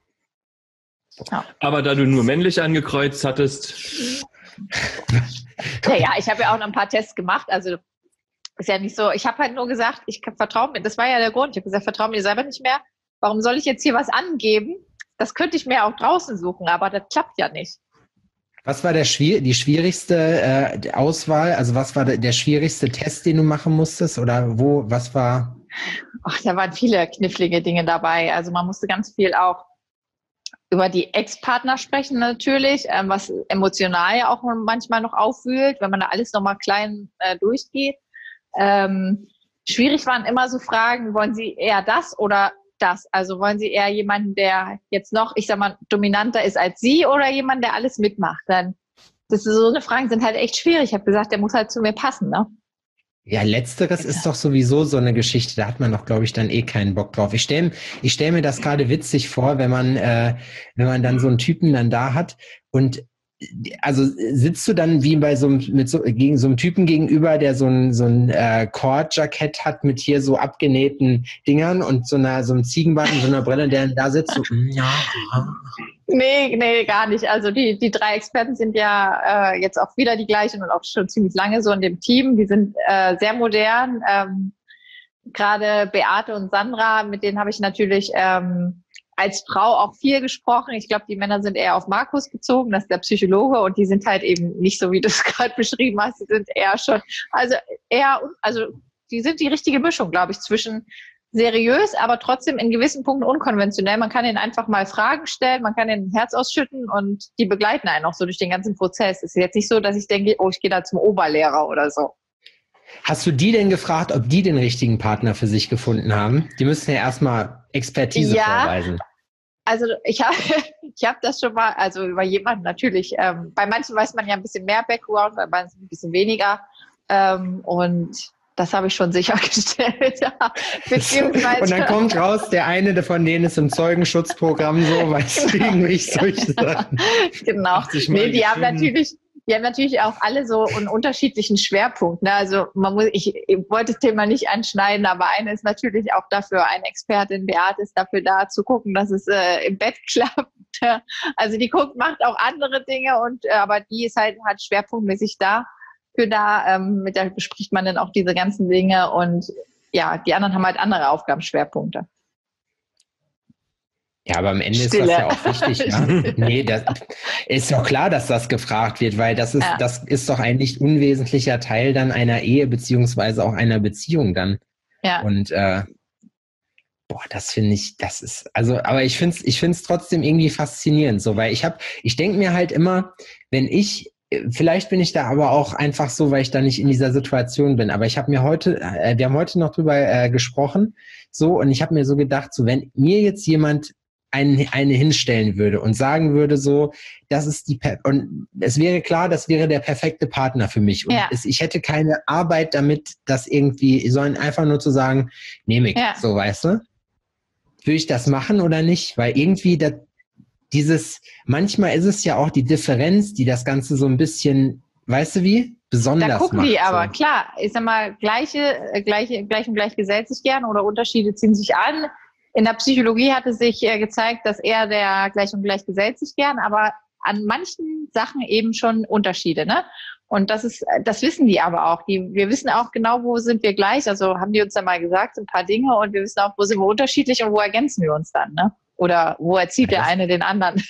Ja. Aber da du nur männlich angekreuzt hattest. Ja, ich habe ja auch noch ein paar Tests gemacht, also ist ja nicht so, ich habe halt nur gesagt, ich vertraue mir, das war ja der Grund, ich habe gesagt, vertraue mir selber nicht mehr, warum soll ich jetzt hier was angeben? Das könnte ich mir auch draußen suchen, aber das klappt ja nicht. Was war die schwierigste Auswahl? Also was war der schwierigste Test, den du machen musstest? Oder was war? Ach, da waren viele knifflige Dinge dabei. Also man musste ganz viel auch über die Ex-Partner sprechen natürlich, was emotional ja auch manchmal noch aufwühlt, wenn man da alles nochmal klein durchgeht. Schwierig waren immer so Fragen, wollen Sie eher das oder das? Also wollen Sie eher jemanden, der jetzt noch, ich sag mal, dominanter ist als Sie oder jemanden, der alles mitmacht? Dann, das ist so eine Frage, sind halt echt schwierig. Ich habe gesagt, der muss halt zu mir passen, ne? Ja, letzteres ist doch sowieso so eine Geschichte, da hat man doch, glaube ich, dann eh keinen Bock drauf. Ich stell mir das gerade witzig vor, wenn man dann so einen Typen dann da hat und also sitzt du dann wie bei gegen so einem Typen gegenüber, der so ein Cord-Jackett hat mit hier so abgenähten Dingern und so einem Ziegenbart und so einer Brille, der dann da sitzt so, ja. Nee, gar nicht. Also die 3 Experten sind ja jetzt auch wieder die gleichen und auch schon ziemlich lange so in dem Team. Die sind sehr modern. Gerade Beate und Sandra, mit denen habe ich natürlich als Frau auch viel gesprochen. Ich glaube, die Männer sind eher auf Markus bezogen, das ist der Psychologe, und die sind halt eben nicht so, wie du es gerade beschrieben hast. Die sind eher schon, die sind die richtige Mischung, glaube ich, zwischen seriös, aber trotzdem in gewissen Punkten unkonventionell. Man kann ihnen einfach mal Fragen stellen, man kann ihnen ein Herz ausschütten und die begleiten einen auch so durch den ganzen Prozess. Es ist jetzt nicht so, dass ich denke, oh, ich gehe da zum Oberlehrer oder so. Hast du die denn gefragt, ob die den richtigen Partner für sich gefunden haben? Die müssen ja erstmal Expertise vorweisen. Also ich hab das schon mal, also über jemanden natürlich, bei manchen weiß man ja ein bisschen mehr Background, bei manchen ein bisschen weniger. Und Das habe ich schon sichergestellt. Ja. Beziehungsweise Und dann kommt raus, der eine von denen ist im Zeugenschutzprogramm so, weil es irgendwelche solche Sachen. Genau. Nee, die haben natürlich auch alle so einen unterschiedlichen Schwerpunkt. Ne? Also ich wollte das Thema nicht anschneiden, aber eine ist natürlich auch dafür, eine Expertin, Beate ist dafür da zu gucken, dass es im Bett klappt. Also die macht auch andere Dinge aber die ist halt schwerpunktmäßig da. Mit der bespricht man dann auch diese ganzen Dinge und ja, die anderen haben halt andere Aufgabenschwerpunkte. Ja, aber am Ende ist das ja auch wichtig. Ne? Nee, das ist doch klar, dass das gefragt wird, weil das ist doch ein nicht unwesentlicher Teil dann einer Ehe beziehungsweise auch einer Beziehung dann. Ja. Und das finde ich, aber ich finde es trotzdem irgendwie faszinierend, so, weil ich denke mir halt immer, vielleicht bin ich da aber auch einfach so, weil ich da nicht in dieser Situation bin. Aber wir haben heute noch drüber gesprochen, so, und ich habe mir so gedacht, so, wenn mir jetzt jemand eine hinstellen würde und sagen würde, so, und es wäre klar, das wäre der perfekte Partner für mich. Und ich hätte keine Arbeit damit, das irgendwie, sondern einfach nur zu sagen, nehme ich, so, weißt du? Würde ich das machen oder nicht? Weil irgendwie manchmal ist es ja auch die Differenz, die das Ganze so ein bisschen, weißt du wie, besonders macht. Da gucken die so. aber, klar, ich sag mal, gleich und gleich gesellt sich gern oder Unterschiede ziehen sich an. In der Psychologie hat es sich gezeigt, dass eher der gleich und gleich gesellt sich gern, aber an manchen Sachen eben schon Unterschiede, ne? Und das wissen die aber auch. Wir wissen auch genau, wo sind wir gleich. Also haben die uns dann mal gesagt, ein paar Dinge, und wir wissen auch, wo sind wir unterschiedlich und wo ergänzen wir uns dann, ne? Oder wo erzieht der eine den anderen?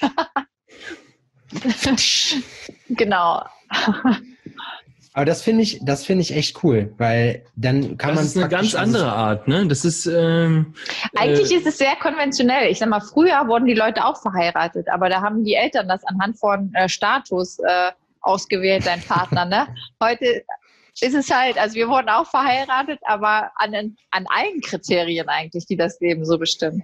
Genau. Aber das finde ich echt cool, weil dann kann man. Das ist eine ganz andere Art, ne? Das ist eigentlich ist es sehr konventionell. Ich sag mal, früher wurden die Leute auch verheiratet, aber da haben die Eltern das anhand von Status ausgewählt, dein Partner, ne? Heute ist es halt, also wir wurden auch verheiratet, aber an Eigenkriterien eigentlich, die das Leben so bestimmen.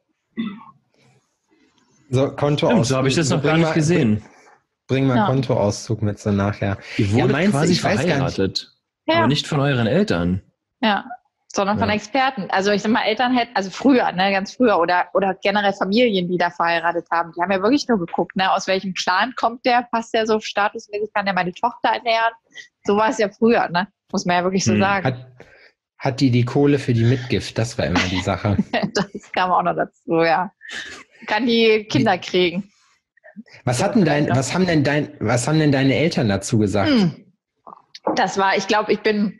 So, Kontoauszug. So habe ich das noch gar nicht gesehen. Bring mal Kontoauszug mit so nachher. Ihr wurdet quasi verheiratet, aber nicht von euren Eltern. Ja, sondern von Experten. Also ich sag mal, also früher, ne, ganz früher, oder generell Familien, die da verheiratet haben, die haben ja wirklich nur geguckt, ne, aus welchem Clan kommt der, passt der so statusmäßig, kann der meine Tochter ernähren? So war es ja früher, ne, muss man ja wirklich so sagen. Hat die Kohle für die Mitgift? Das war immer die Sache. Das kam auch noch dazu, ja. Kann die Kinder kriegen. Was haben denn deine Eltern dazu gesagt? Das war, ich glaube,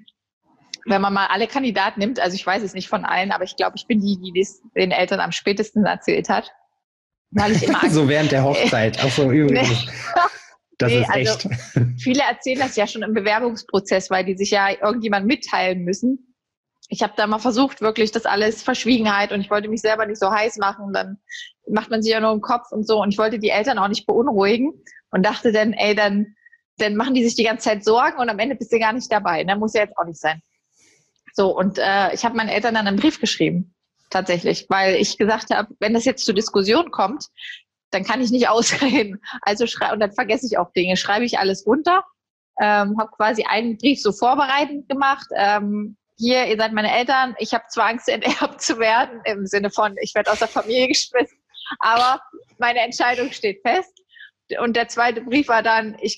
wenn man mal alle Kandidaten nimmt, also ich weiß es nicht von allen, aber ich glaube, ich bin die es den Eltern am spätesten erzählt hat. Weil ich immer so während der Hochzeit. Ach so, übrigens. Das ist echt. Also, viele erzählen das ja schon im Bewerbungsprozess, weil die sich ja irgendjemand mitteilen müssen. Ich habe da mal versucht, wirklich das alles Verschwiegenheit, und ich wollte mich selber nicht so heiß machen. Dann macht man sich ja nur im Kopf und so. Und ich wollte die Eltern auch nicht beunruhigen und dachte dann, dann machen die sich die ganze Zeit Sorgen und am Ende bist du gar nicht dabei. Ne? Muss ja jetzt auch nicht sein. So, und ich habe meinen Eltern dann einen Brief geschrieben, tatsächlich, weil ich gesagt habe, wenn das jetzt zur Diskussion kommt, dann kann ich nicht ausreden. Also und dann vergesse ich auch Dinge. Schreibe ich alles runter, habe quasi einen Brief so vorbereitend gemacht. Hier, ihr seid meine Eltern, ich habe zwar Angst, enterbt zu werden, im Sinne von, ich werde aus der Familie geschmissen, aber meine Entscheidung steht fest. Und der zweite Brief war dann, ich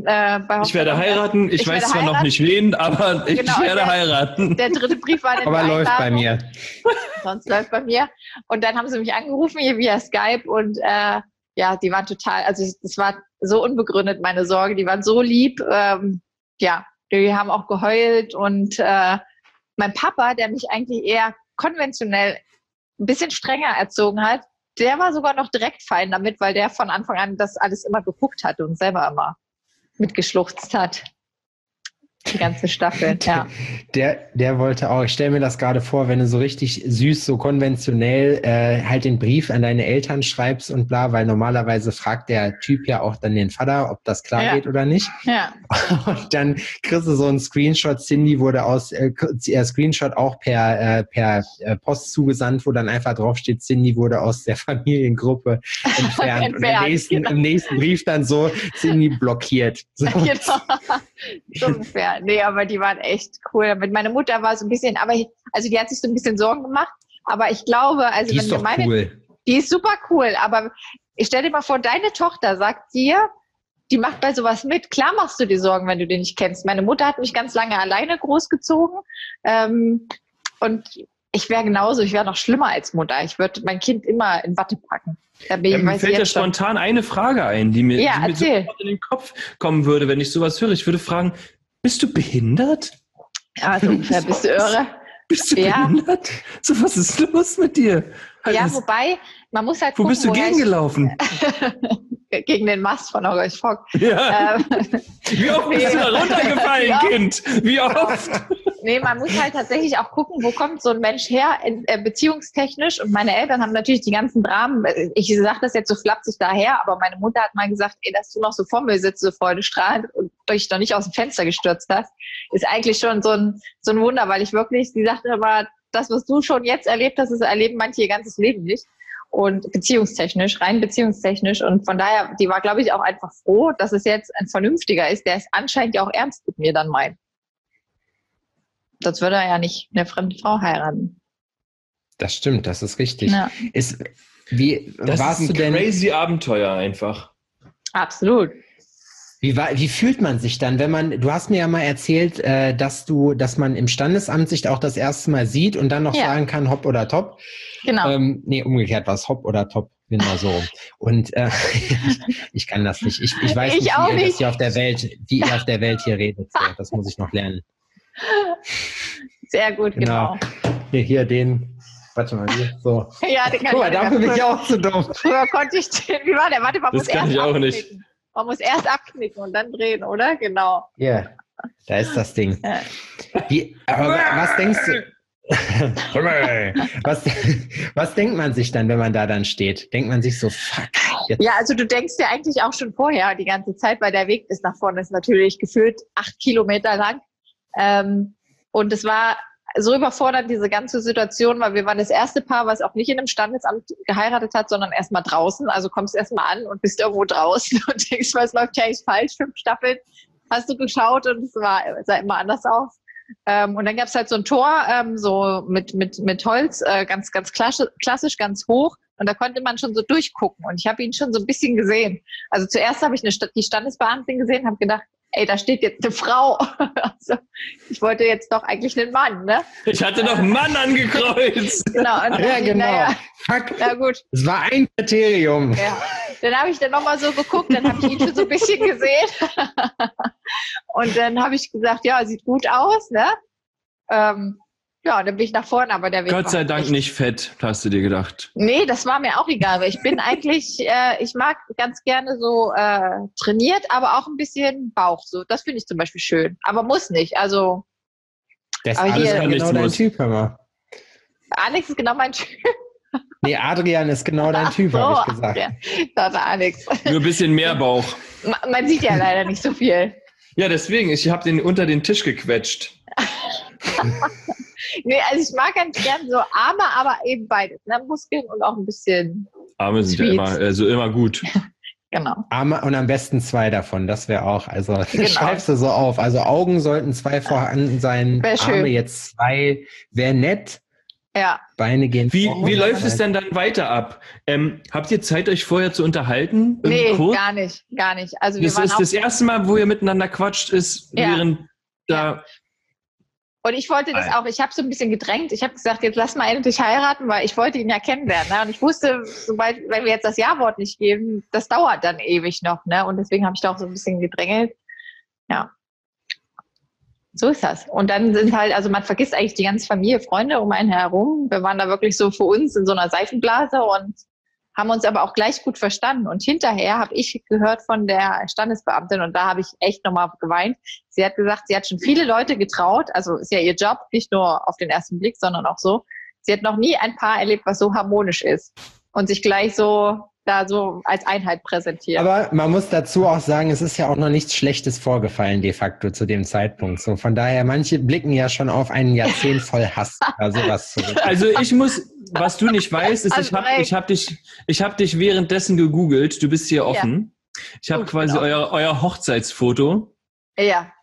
werde heiraten, ich weiß zwar noch nicht wen, aber ich werde heiraten. Der dritte Brief war dann, aber läuft bei mir. Sonst läuft bei mir. Und dann haben sie mich angerufen, hier via Skype, und die waren total, also das war so unbegründet, meine Sorge, die waren so lieb, die haben auch geheult, und mein Papa, der mich eigentlich eher konventionell ein bisschen strenger erzogen hat, der war sogar noch direkt fein damit, weil der von Anfang an das alles immer geguckt hat und selber immer mitgeschluchzt hat. Die ganze Staffel, ja. Der wollte auch, ich stelle mir das gerade vor, wenn du so richtig süß, so konventionell halt den Brief an deine Eltern schreibst und bla, weil normalerweise fragt der Typ ja auch dann den Vater, ob das klar geht oder nicht. Ja. Und dann kriegst du so einen Screenshot, Cindy wurde Screenshot auch per Post zugesandt, wo dann einfach draufsteht, Cindy wurde aus der Familiengruppe entfernt. Und im nächsten Brief dann so, Cindy blockiert. So. Genau. So ungefähr. Nee, aber die waren echt cool. Meine Mutter war so ein bisschen, also die hat sich so ein bisschen Sorgen gemacht. Aber ich glaube, also Die ist doch cool. Die ist super cool. Aber ich stell dir mal vor, deine Tochter sagt dir, die macht bei sowas mit. Klar machst du dir Sorgen, wenn du den nicht kennst. Meine Mutter hat mich ganz lange alleine großgezogen. Und ich wäre genauso, ich wäre noch schlimmer als Mutter. Ich würde mein Kind immer in Watte packen. Mir fällt ja spontan eine Frage ein, die mir sofort in den Kopf kommen würde, wenn ich sowas höre. Ich würde fragen, bist du behindert? Ja, so ungefähr. Bist du irre? Bist du behindert? So, was ist los mit dir? Ja, wobei, man muss halt gucken, wo bist du gegengelaufen? Gegen den Mast von Horst Fock. Ja. Wie oft bist du da runtergefallen, Kind? Wie oft? Nee, man muss halt tatsächlich auch gucken, wo kommt so ein Mensch her, beziehungstechnisch. Und meine Eltern haben natürlich die ganzen Dramen, ich sage das jetzt so flapsig daher, aber meine Mutter hat mal gesagt, dass du noch so vor mir sitzt, so freudestrahlend und dich noch nicht aus dem Fenster gestürzt hast, ist eigentlich schon so ein Wunder, weil ich wirklich, sie sagte immer, das, was du schon jetzt erlebt hast, das erleben manche ihr ganzes Leben nicht. Und rein beziehungstechnisch. Und von daher, die war, glaube ich, auch einfach froh, dass es jetzt ein Vernünftiger ist, der es anscheinend ja auch ernst mit mir dann meint. Sonst würde er ja nicht eine fremde Frau heiraten. Das stimmt, das ist richtig. Ja. Das ist ein crazy Abenteuer einfach. Absolut. Wie fühlt man sich dann, du hast mir ja mal erzählt, dass man im Standesamt sich auch das erste Mal sieht und dann noch sagen kann, hopp oder top. Genau. Nee, umgekehrt war es hopp oder top, genau so. Und ich kann das nicht. Ich weiß nicht, wie ihr auf der Welt hier redet. So, das muss ich noch lernen. Sehr gut, genau. Hier den. Warte mal, hier, so. Ja, den kann Guck mal, dafür bin ich auch zu dumm. Früher konnte ich den, wie war der? Warte, man muss erst abknicken. Man muss erst abknicken und dann drehen, oder? Genau. Ja, yeah, da ist das Ding. Aber was denkst du? was denkt man sich dann, wenn man da dann steht? Denkt man sich so, fuck. Jetzt. Ja, also du denkst ja eigentlich auch schon vorher die ganze Zeit, weil der Weg bis nach vorne ist natürlich gefühlt 8 Kilometer lang. Und es war so überfordert, diese ganze Situation, weil wir waren das erste Paar, was auch nicht in einem Standesamt geheiratet hat, sondern erstmal draußen. Also kommst erstmal an und bist irgendwo draußen und denkst, was läuft ja eigentlich falsch? 5 Staffeln hast du geschaut und es sah immer anders aus. Und dann gab es halt so ein Tor, so mit Holz, ganz klassisch, ganz hoch. Und da konnte man schon so durchgucken. Und ich habe ihn schon so ein bisschen gesehen. Also zuerst habe ich die Standesbeamtin gesehen, habe gedacht, ey, da steht jetzt eine Frau. Also, ich wollte jetzt doch eigentlich einen Mann, ne? Ich hatte noch einen Mann angekreuzt. Genau. Ja, genau. Naja, fuck. na gut. Es war ein Kriterium. Ja. Dann habe ich dann nochmal so geguckt, dann habe ich ihn schon so ein bisschen gesehen. Und dann habe ich gesagt, ja, sieht gut aus, ne? Ja, dann bin ich nach vorne, aber der Weg Gott sei Dank nicht fett, hast du dir gedacht. Nee, das war mir auch egal, weil ich bin eigentlich, ich mag ganz gerne so trainiert, aber auch ein bisschen Bauch. So, das finde ich zum Beispiel schön. Aber muss nicht. Also das ist alles genau dein Typ, hör mal. Alex ist genau mein Typ. Nee, Adrian ist genau dein Typ, habe ich gesagt. Ja, das war Alex. Nur ein bisschen mehr Bauch. Man sieht ja leider nicht so viel. Ja, deswegen, ich habe den unter den Tisch gequetscht. Nee, also ich mag ganz gern so Arme, aber eben beides. Ne? Muskeln und auch ein bisschen Arme sind ja immer gut. Genau. Arme und am besten 2 davon, das wäre auch, also schreibst du so auf. Also Augen sollten 2 vorhanden sein, wär schön. Arme jetzt 2, wäre nett. Ja. Beine gehen Wie läuft es denn dann weiter ab? Habt ihr Zeit, euch vorher zu unterhalten? Nee, gar nicht. Also wir waren ist das erste Mal, wo ihr miteinander quatscht, ist während da... Und ich wollte das auch, ich habe so ein bisschen gedrängt. Ich habe gesagt, jetzt lass mal endlich heiraten, weil ich wollte ihn ja kennenlernen. Ne? Und ich wusste, wenn wir jetzt das Ja-Wort nicht geben, das dauert dann ewig noch. Ne? Und deswegen habe ich da auch so ein bisschen gedrängelt. Ja. So ist das. Und dann sind halt, also man vergisst eigentlich die ganze Familie, Freunde um einen herum. Wir waren da wirklich so für uns in so einer Seifenblase und haben uns aber auch gleich gut verstanden. Und hinterher habe ich gehört von der Standesbeamtin, und da habe ich echt nochmal geweint. Sie hat gesagt, sie hat schon viele Leute getraut, also ist ja ihr Job, nicht nur auf den ersten Blick, sondern auch so. Sie hat noch nie ein Paar erlebt, was so harmonisch ist und sich gleich so da so als Einheit präsentiert. Aber man muss dazu auch sagen, es ist ja auch noch nichts Schlechtes vorgefallen de facto zu dem Zeitpunkt. So von daher, manche blicken ja schon auf ein Jahrzehnt voll Hass oder sowas zurück. Also ich muss, was du nicht weißt, ist, ich hab dich währenddessen gegoogelt. Du bist hier offen. Ja. Ich habe quasi euer Hochzeitsfoto. Ja.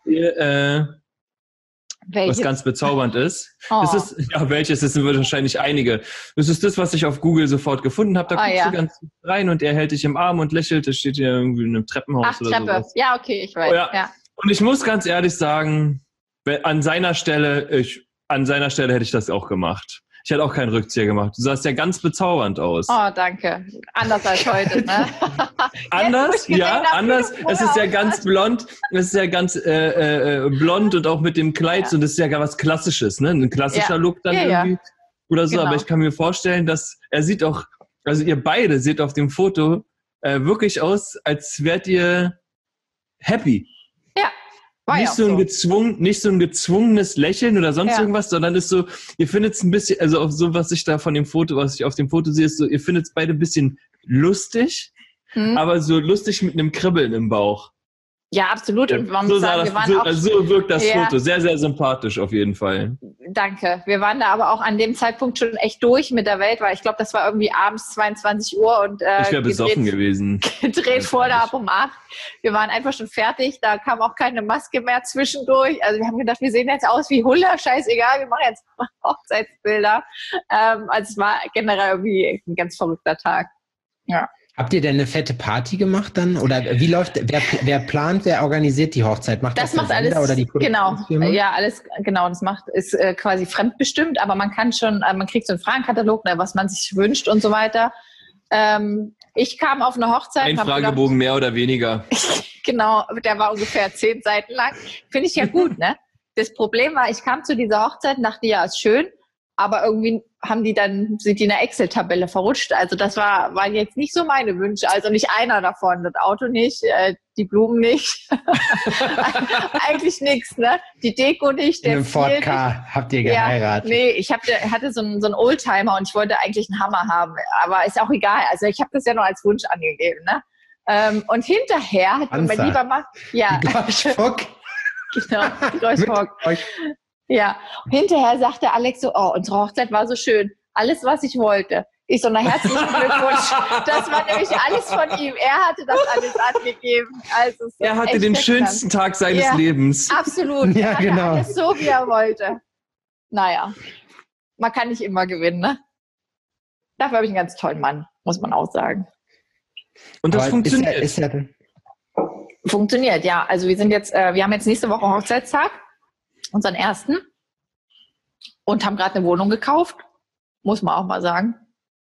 was ganz bezaubernd ist. Oh. Das ist, ja, welches? Das sind wahrscheinlich einige. Das ist das, was ich auf Google sofort gefunden habe. Da guckst du ganz rein und er hält dich im Arm und lächelt. Das steht hier irgendwie in einem Treppenhaus oder Treppe. sowas. Ja, okay, ich weiß. Ja. Und ich muss ganz ehrlich sagen, an seiner Stelle hätte ich das auch gemacht. Ich hätte auch keinen Rückzieher gemacht. Du sahst ja ganz bezaubernd aus. Oh, danke. Anders als heute, ne? Anders, ja, anders. Es ist ja ganz blond. Es ist ja ganz blond und auch mit dem Kleid. Und das ist ja was Klassisches, ne? Ein klassischer Look dann irgendwie oder so. Genau. Aber ich kann mir vorstellen, dass er sieht auch, also ihr beide seht auf dem Foto wirklich aus, als wärt ihr happy. Ja. Nicht so ein gezwungenes Lächeln oder sonst irgendwas, sondern ist so, ihr findet es ein bisschen, also auf so, was ich auf dem Foto sehe, ist so, ihr findet es beide ein bisschen lustig, aber so lustig mit einem Kribbeln im Bauch. Ja, absolut. Und man muss sagen, so wirkt das Foto. Sehr, sehr sympathisch auf jeden Fall. Danke. Wir waren da aber auch an dem Zeitpunkt schon echt durch mit der Welt, weil ich glaube, das war irgendwie abends 22 Uhr und ich wäre besoffen gewesen. Gedreht vorne ab um 8. Wir waren einfach schon fertig. Da kam auch keine Maske mehr zwischendurch. Also wir haben gedacht, wir sehen jetzt aus wie Huller. Scheißegal, wir machen jetzt Hochzeitsbilder. Also es war generell irgendwie ein ganz verrückter Tag. Ja. Habt ihr denn eine fette Party gemacht dann? Oder wie läuft, wer plant, wer organisiert die Hochzeit? Macht das macht alles, oder die Produktionsfirma? Ja, alles, genau, ist quasi fremdbestimmt, aber man kann schon, man kriegt so einen Fragenkatalog, ne, was man sich wünscht und so weiter. Ich kam auf eine Hochzeit. Ein Fragebogen mehr oder weniger. Genau, der war ungefähr 10 Seiten lang. Finde ich ja gut, ne? Das Problem war, ich kam zu dieser Hochzeit, dachte, ja, ist schön, aber irgendwie sind die in der Excel-Tabelle verrutscht. Also das waren jetzt nicht so meine Wünsche. Also nicht einer davon. Das Auto nicht, die Blumen nicht. Eigentlich nichts, ne? Die Deko nicht. In einem Ford Ka habt ihr geheiratet. Ja, nee, ich hatte so einen Oldtimer und ich wollte eigentlich einen Hammer haben. Aber ist auch egal. Also ich habe das ja nur als Wunsch angegeben, ne? Und hinterher hat mein lieber Mann... Ja. Die Groschfock. Genau, die Groschfock. Ja, hinterher sagte Alex so, oh, unsere Hochzeit war so schön. Alles, was ich wollte. Ich so, na, herzlichen Glückwunsch. Das war nämlich alles von ihm. Er hatte das alles angegeben. Also, er hatte den schönsten Tag seines Lebens. Absolut. Ja, genau. Alles so, wie er wollte. Naja, man kann nicht immer gewinnen, ne? Dafür habe ich einen ganz tollen Mann, muss man auch sagen. Und das funktioniert. Funktioniert, ja. Also wir haben jetzt nächste Woche Hochzeitstag. Unseren ersten, und haben gerade eine Wohnung gekauft, muss man auch mal sagen.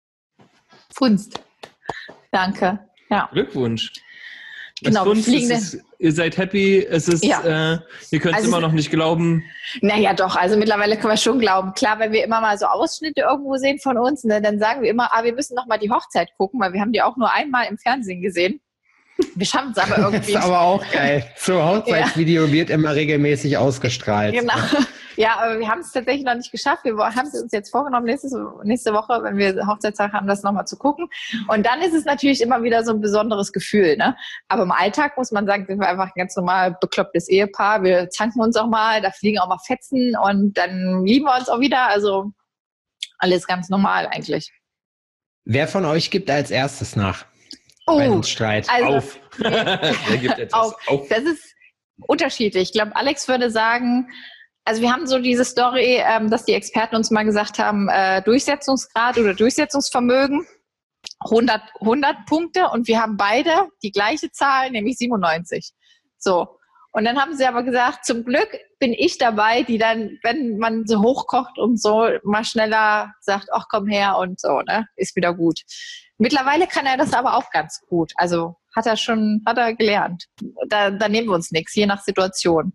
Funst. Danke. Ja. Glückwunsch. Genau, ihr seid happy, ihr könnt es immer noch nicht glauben. Naja, doch, also mittlerweile können wir schon glauben. Klar, wenn wir immer mal so Ausschnitte irgendwo sehen von uns, ne, dann sagen wir immer, wir müssen noch mal die Hochzeit gucken, weil wir haben die auch nur einmal im Fernsehen gesehen. Wir schaffen es aber irgendwie. Das ist aber auch geil. So Hochzeitsvideo wird immer regelmäßig ausgestrahlt. Genau. Ja, aber wir haben es tatsächlich noch nicht geschafft. Wir haben es uns jetzt vorgenommen, nächste Woche, wenn wir Hochzeitstag haben, das nochmal zu gucken. Und dann ist es natürlich immer wieder so ein besonderes Gefühl, ne? Aber im Alltag muss man sagen, sind wir einfach ein ganz normal beklopptes Ehepaar. Wir zanken uns auch mal, da fliegen auch mal Fetzen und dann lieben wir uns auch wieder. Also alles ganz normal eigentlich. Wer von euch gibt als erstes nach? Bei dem Streit. Auf. Wer gibt etwas auf? Das ist unterschiedlich. Ich glaube, Alex würde sagen, also wir haben so diese Story, dass die Experten uns mal gesagt haben, Durchsetzungsgrad oder Durchsetzungsvermögen, 100 Punkte, und wir haben beide die gleiche Zahl, nämlich 97. So. Und dann haben sie aber gesagt, zum Glück bin ich dabei, die dann, wenn man so hochkocht und so, mal schneller sagt, ach komm her und so, ne, ist wieder gut. Mittlerweile kann er das aber auch ganz gut. Also hat er gelernt. Da nehmen wir uns nichts, je nach Situation.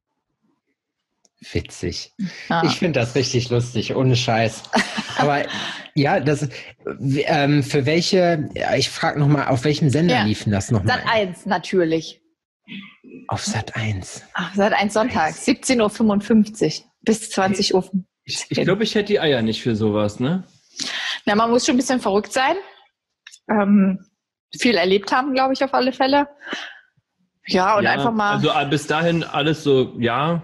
Witzig. Ja. Ich finde das richtig lustig, ohne Scheiß. Aber ja, für welche, ich frage nochmal, auf welchem Sender liefen das nochmal? Sat.1 natürlich. Auf Sat.1. Ach, Sat.1 Sonntag, 17.55 Uhr bis 20 Uhr. Ich glaube, ich hätte die Eier nicht für sowas, ne? Na, man muss schon ein bisschen verrückt sein. Viel erlebt haben, glaube ich, auf alle Fälle. Ja, und einfach mal... Also bis dahin alles so, ja,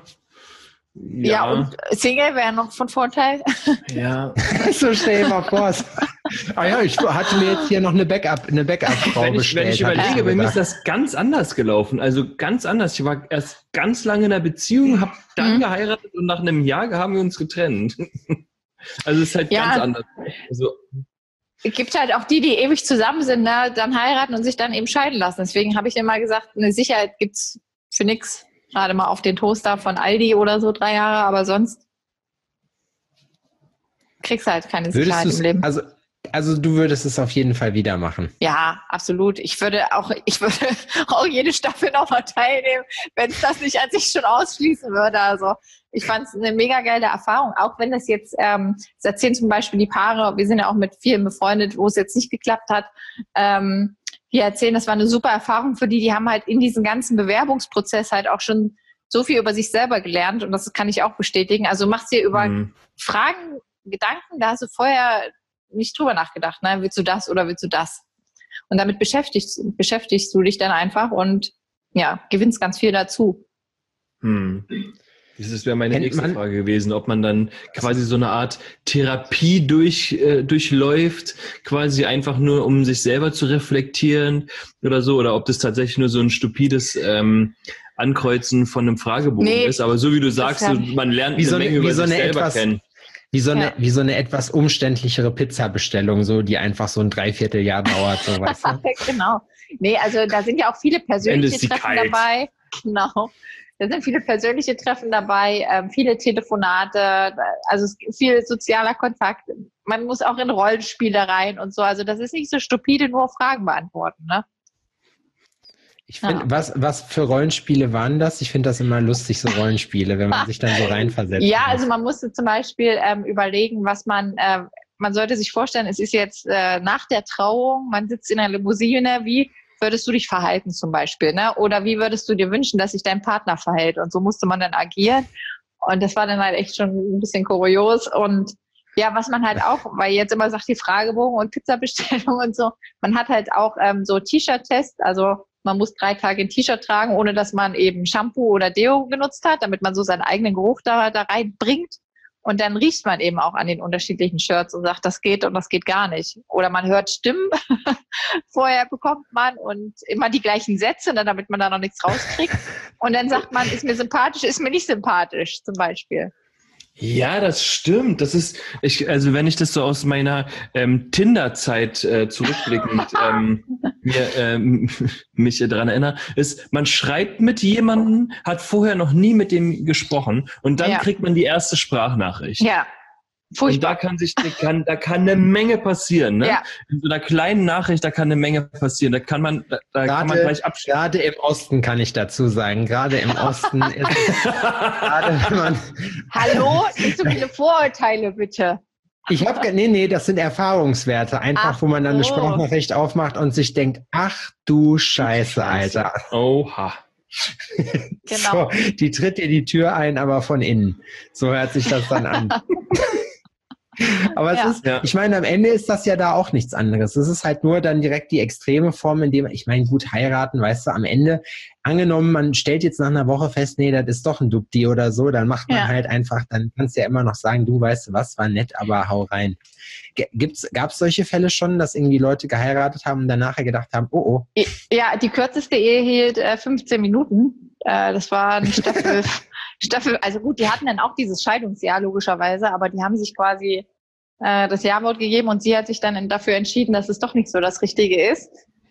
und Single wäre noch von Vorteil. Ja. So stell dir mal vor. Ah ja, ich hatte mir jetzt hier noch eine Backup-Frau Wenn bestellt. ich überlege, bei mir ist das ganz anders gelaufen. Also ganz anders. Ich war erst ganz lange in einer Beziehung, habe dann geheiratet und nach einem Jahr haben wir uns getrennt. Also es ist halt ganz anders. Also, Es gibt halt auch die ewig zusammen sind, ne, dann heiraten und sich dann eben scheiden lassen. Deswegen habe ich immer gesagt, eine Sicherheit gibt's für nix. Gerade mal auf den Toaster von Aldi oder so 3 Jahre, aber sonst kriegst du halt keine Sicherheit im Leben. Also du würdest es auf jeden Fall wieder machen. Ja, absolut. Ich würde auch jede Staffel nochmal teilnehmen, wenn es das nicht an sich schon ausschließen würde. Also ich fand es eine mega geile Erfahrung, auch wenn das jetzt, das erzählen zum Beispiel die Paare, wir sind ja auch mit vielen befreundet, wo es jetzt nicht geklappt hat, die erzählen, das war eine super Erfahrung für die, die haben halt in diesem ganzen Bewerbungsprozess halt auch schon so viel über sich selber gelernt und das kann ich auch bestätigen. Also machst dir über Fragen, Gedanken, da hast du vorher nicht drüber nachgedacht, ne? Willst du das oder willst du das? Und damit beschäftigst du dich dann einfach und ja, gewinnst ganz viel dazu. Das wäre meine nächste Frage gewesen, ob man dann quasi so eine Art Therapie durchläuft, quasi einfach nur, um sich selber zu reflektieren oder so, oder ob das tatsächlich nur so ein stupides Ankreuzen von einem Fragebogen ist. Aber so wie du sagst, man lernt eine Menge über sich selber kennen. Wie so eine etwas umständlichere Pizzabestellung, so, die einfach so ein Dreivierteljahr dauert, so, weißt du? Genau. Nee, also da sind ja auch viele persönliche Treffen dabei. Genau. Da sind viele persönliche Treffen dabei, viele Telefonate, also viel sozialer Kontakt. Man muss auch in Rollenspiele rein und so. Also das ist nicht so stupide, nur Fragen beantworten, ne? Ich finde, was für Rollenspiele waren das? Ich finde das immer lustig, so Rollenspiele, wenn man sich dann so reinversetzt. Ja, also man musste zum Beispiel überlegen, was man sollte sich vorstellen, es ist jetzt nach der Trauung, man sitzt in einer Limousine, wie würdest du dich verhalten zum Beispiel, ne? Oder wie würdest du dir wünschen, dass sich dein Partner verhält? Und so musste man dann agieren. Und das war dann halt echt schon ein bisschen kurios. Und ja, was man halt auch, weil jetzt immer sagt, die Fragebogen und Pizzabestellung und so, man hat halt auch so T-Shirt-Test, also man muss 3 Tage ein T-Shirt tragen, ohne dass man eben Shampoo oder Deo genutzt hat, damit man so seinen eigenen Geruch da reinbringt. Und dann riecht man eben auch an den unterschiedlichen Shirts und sagt, das geht und das geht gar nicht. Oder man hört Stimmen, vorher bekommt man und immer die gleichen Sätze, ne, damit man da noch nichts rauskriegt. Und dann sagt man, ist mir sympathisch, ist mir nicht sympathisch, zum Beispiel. Ja, das stimmt. Das ist, also wenn ich das so aus meiner Tinder-Zeit zurückblickend mich daran erinnere, ist, man schreibt mit jemandem, hat vorher noch nie mit dem gesprochen und dann kriegt man die erste Sprachnachricht. Ja. Furchtbar. Und da kann eine Menge passieren, ne? Ja. In so einer kleinen Nachricht, da kann eine Menge passieren. Da kann man gleich abschließen. Gerade im Osten kann ich dazu sagen. Gerade im Osten ist gerade wenn man. Hallo? Nicht so viele Vorurteile, bitte. Nee, das sind Erfahrungswerte. Einfach, wo man dann eine Sprachnachricht aufmacht und sich denkt, ach du Scheiße, Alter. Oha. Genau. So, die tritt dir die Tür ein, aber von innen. So hört sich das dann an. Aber ich meine, am Ende ist das ja da auch nichts anderes. Es ist halt nur dann direkt die extreme Form, in dem, ich meine, gut heiraten, weißt du, am Ende, angenommen, man stellt jetzt nach einer Woche fest, nee, das ist doch ein Dupdi oder so, dann macht man halt einfach, dann kannst du ja immer noch sagen, du weißt was, war nett, aber hau rein. Gab es solche Fälle schon, dass irgendwie Leute geheiratet haben und dann nachher gedacht haben, oh. Ja, die kürzeste Ehe hielt 15 Minuten. Das war eine Staffel, also gut, die hatten dann auch dieses Scheidungsjahr logischerweise, aber die haben sich quasi das Ja-Wort gegeben und sie hat sich dann dafür entschieden, dass es doch nicht so das Richtige ist.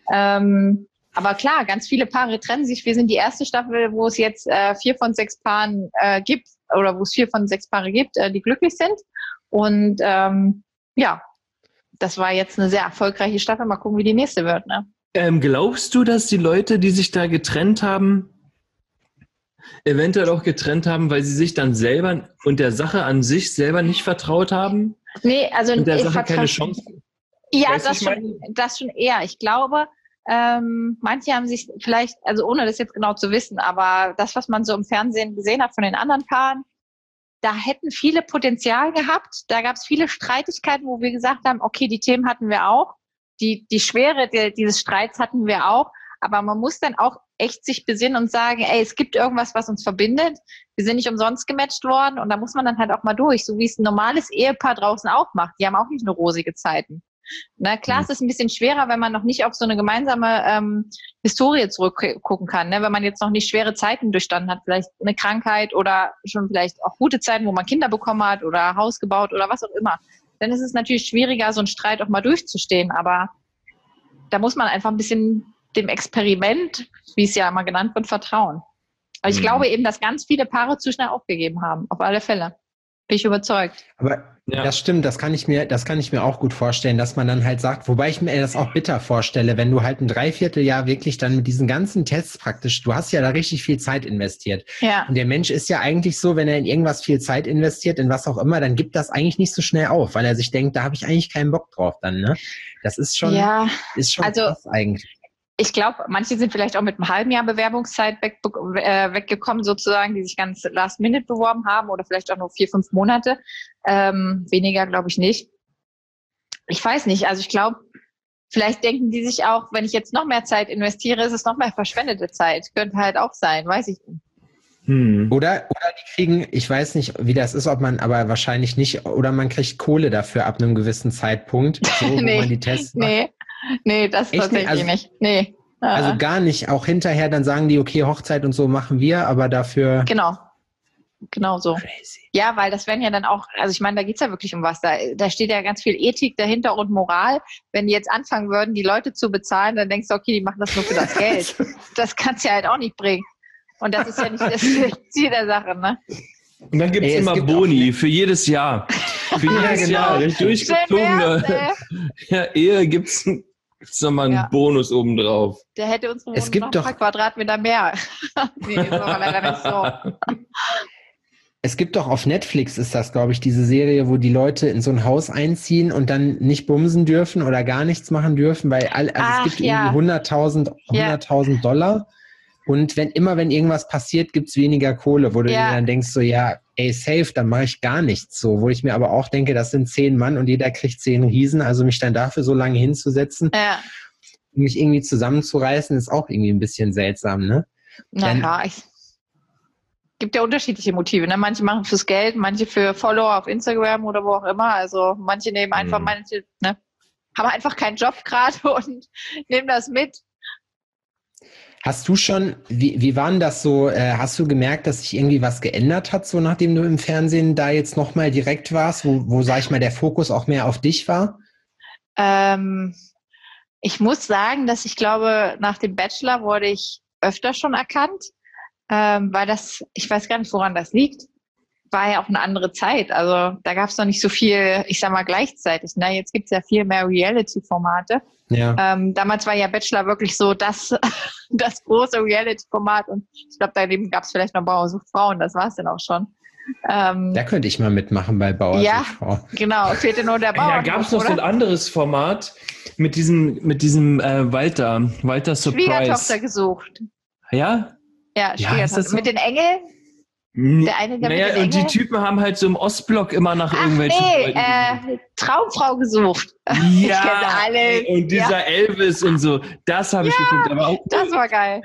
Aber klar, ganz viele Paare trennen sich. Wir sind die erste Staffel, wo es jetzt 4 von 6 Paaren gibt, oder wo es 4 von 6 Paare gibt, die glücklich sind. Und ja, das war jetzt eine sehr erfolgreiche Staffel. Mal gucken, wie die nächste wird, ne? Glaubst du, dass die Leute, die sich da getrennt haben, eventuell auch getrennt haben, weil sie sich dann selber und der Sache an sich selber nicht vertraut haben? Nee, also und der Sache keine Chance. Ja, das schon eher. Ich glaube, manche haben sich vielleicht, also ohne das jetzt genau zu wissen, aber das, was man so im Fernsehen gesehen hat von den anderen Paaren, da hätten viele Potenzial gehabt. Da gab es viele Streitigkeiten, wo wir gesagt haben, okay, die Themen hatten wir auch. Die Schwere dieses Streits hatten wir auch. Aber man muss dann auch echt sich besinnen und sagen, ey, es gibt irgendwas, was uns verbindet. Wir sind nicht umsonst gematcht worden und da muss man dann halt auch mal durch, so wie es ein normales Ehepaar draußen auch macht. Die haben auch nicht nur rosige Zeiten. Na klar, es ist ein bisschen schwerer, wenn man noch nicht auf so eine gemeinsame Historie zurückgucken kann. Ne? Wenn man jetzt noch nicht schwere Zeiten durchstanden hat, vielleicht eine Krankheit oder schon vielleicht auch gute Zeiten, wo man Kinder bekommen hat oder Haus gebaut oder was auch immer. Dann ist es natürlich schwieriger, so einen Streit auch mal durchzustehen. Aber da muss man einfach ein bisschen dem Experiment, wie es ja immer genannt wird, vertrauen. Aber ich glaube eben, dass ganz viele Paare zu schnell aufgegeben haben. Auf alle Fälle. Bin ich überzeugt. Aber das stimmt, das kann ich mir auch gut vorstellen, dass man dann halt sagt, wobei ich mir das auch bitter vorstelle, wenn du halt ein Dreivierteljahr wirklich dann mit diesen ganzen Tests praktisch, du hast ja da richtig viel Zeit investiert. Ja. Und der Mensch ist ja eigentlich so, wenn er in irgendwas viel Zeit investiert, in was auch immer, dann gibt das eigentlich nicht so schnell auf, weil er sich denkt, da habe ich eigentlich keinen Bock drauf dann, ne? Das ist schon, krass eigentlich. Ich glaube, manche sind vielleicht auch mit einem halben Jahr Bewerbungszeit weggekommen, sozusagen, die sich ganz last minute beworben haben oder vielleicht auch nur 4-5 Monate. Weniger glaube ich nicht. Ich weiß nicht, also ich glaube, vielleicht denken die sich auch, wenn ich jetzt noch mehr Zeit investiere, ist es noch mehr verschwendete Zeit. Könnte halt auch sein, weiß ich nicht. Oder die kriegen, ich weiß nicht, wie das ist, aber wahrscheinlich nicht, oder man kriegt Kohle dafür ab einem gewissen Zeitpunkt, so, wo man die Tests macht. Nee, das tatsächlich nicht. Nee. Also gar nicht. Auch hinterher dann sagen die, okay, Hochzeit und so machen wir, aber dafür... Genau so. Crazy. Ja, weil das wären ja dann auch, also ich meine, da geht's ja wirklich um was. Da steht ja ganz viel Ethik dahinter und Moral. Wenn die jetzt anfangen würden, die Leute zu bezahlen, dann denkst du, okay, die machen das nur für das Geld. Das kann's ja halt auch nicht bringen. Und das ist ja nicht das Ziel der Sache, ne? Und dann gibt's immer Boni für jedes Jahr. Für jedes Jahr durchgezogene Ehe gibt's nochmal einen Bonus obendrauf. Der hätte uns noch ein paar Quadratmeter mehr. Nee, das war leider nicht so. Es gibt doch auf Netflix, ist das, glaube ich, diese Serie, wo die Leute in so ein Haus einziehen und dann nicht bumsen dürfen oder gar nichts machen dürfen, weil es gibt irgendwie 100.000 Dollar. Und wenn irgendwas passiert, gibt's weniger Kohle, wo du dir dann denkst, so, ja, ey, safe, dann mache ich gar nichts so. Wo ich mir aber auch denke, das sind 10 Mann und jeder kriegt 10 Riesen, also mich dann dafür so lange hinzusetzen, mich irgendwie zusammenzureißen, ist auch irgendwie ein bisschen seltsam, ne? Gibt ja unterschiedliche Motive, ne? Manche machen fürs Geld, manche für Follower auf Instagram oder wo auch immer. Also manche nehmen einfach, manche haben einfach keinen Job gerade und nehmen das mit. Hast du schon, wie war denn das so, hast du gemerkt, dass sich irgendwie was geändert hat, so nachdem du im Fernsehen da jetzt nochmal direkt warst, wo sag ich mal, der Fokus auch mehr auf dich war? Ich muss sagen, dass ich glaube, nach dem Bachelor wurde ich öfter schon erkannt, weil ich weiß gar nicht, woran das liegt, war ja auch eine andere Zeit. Also da gab es noch nicht so viel, ich sag mal, gleichzeitig. Ne? Jetzt gibt es ja viel mehr Reality-Formate. Ja. Damals war ja Bachelor wirklich so das große Reality-Format und ich glaube, daneben gab es vielleicht noch Bauer sucht Frauen, das war es dann auch schon. Da könnte ich mal mitmachen bei Bauer sucht Frau. Ja, genau, fehlte nur der Bauer. Ja, gab es noch so ein anderes Format mit diesem Walter Surprise. Schwiegertochter gesucht. Ja? Ja, Schwiegertochter. So? Mit den Engeln? Der eine, der mit den und die Typen haben halt so im Ostblock immer nach irgendwelchen Leuten Traumfrau gesucht. Ja, ich kenne alle. Und dieser Elvis und so, das habe ich geguckt. Aber auch, das war geil.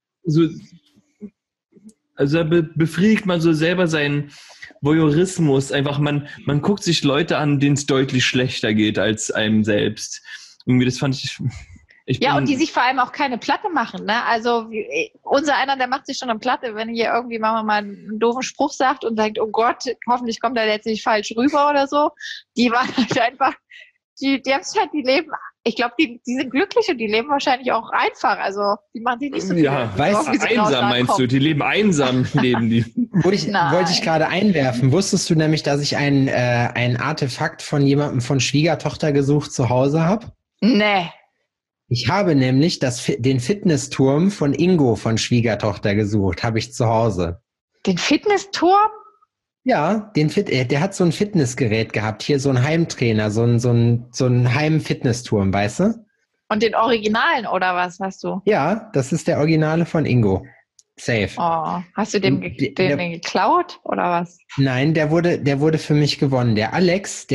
Also da befriedigt man so selber seinen Voyeurismus. Einfach, man guckt sich Leute an, denen es deutlich schlechter geht als einem selbst. Irgendwie, das fand ich... und die sich vor allem auch keine Platte machen, ne? Also unser einer, der macht sich schon eine Platte, wenn hier irgendwie Mama mal einen doofen Spruch sagt und denkt, oh Gott, hoffentlich kommt er jetzt nicht falsch rüber oder so. Die waren halt einfach, die haben es halt, die leben, ich glaube, die sind glücklich und die leben wahrscheinlich auch einfach. Also die machen sich nicht so viel. Ja, einsam meinst du? Die leben einsam, leben die. Wollte ich gerade einwerfen. Wusstest du nämlich, dass ich ein Artefakt von jemandem von Schwiegertochter gesucht zu Hause habe? Nee. Ich habe nämlich den Fitnessturm von Ingo von Schwiegertochter gesucht, habe ich zu Hause. Den Fitnessturm? Ja, der hat so ein Fitnessgerät gehabt, hier so ein Heimtrainer, so ein Heim-Fitnessturm, weißt du? Und den Originalen oder was hast du? Ja, das ist der Originale von Ingo. Safe. Oh, hast du den geklaut oder was? Nein, der wurde für mich gewonnen. Der Alex,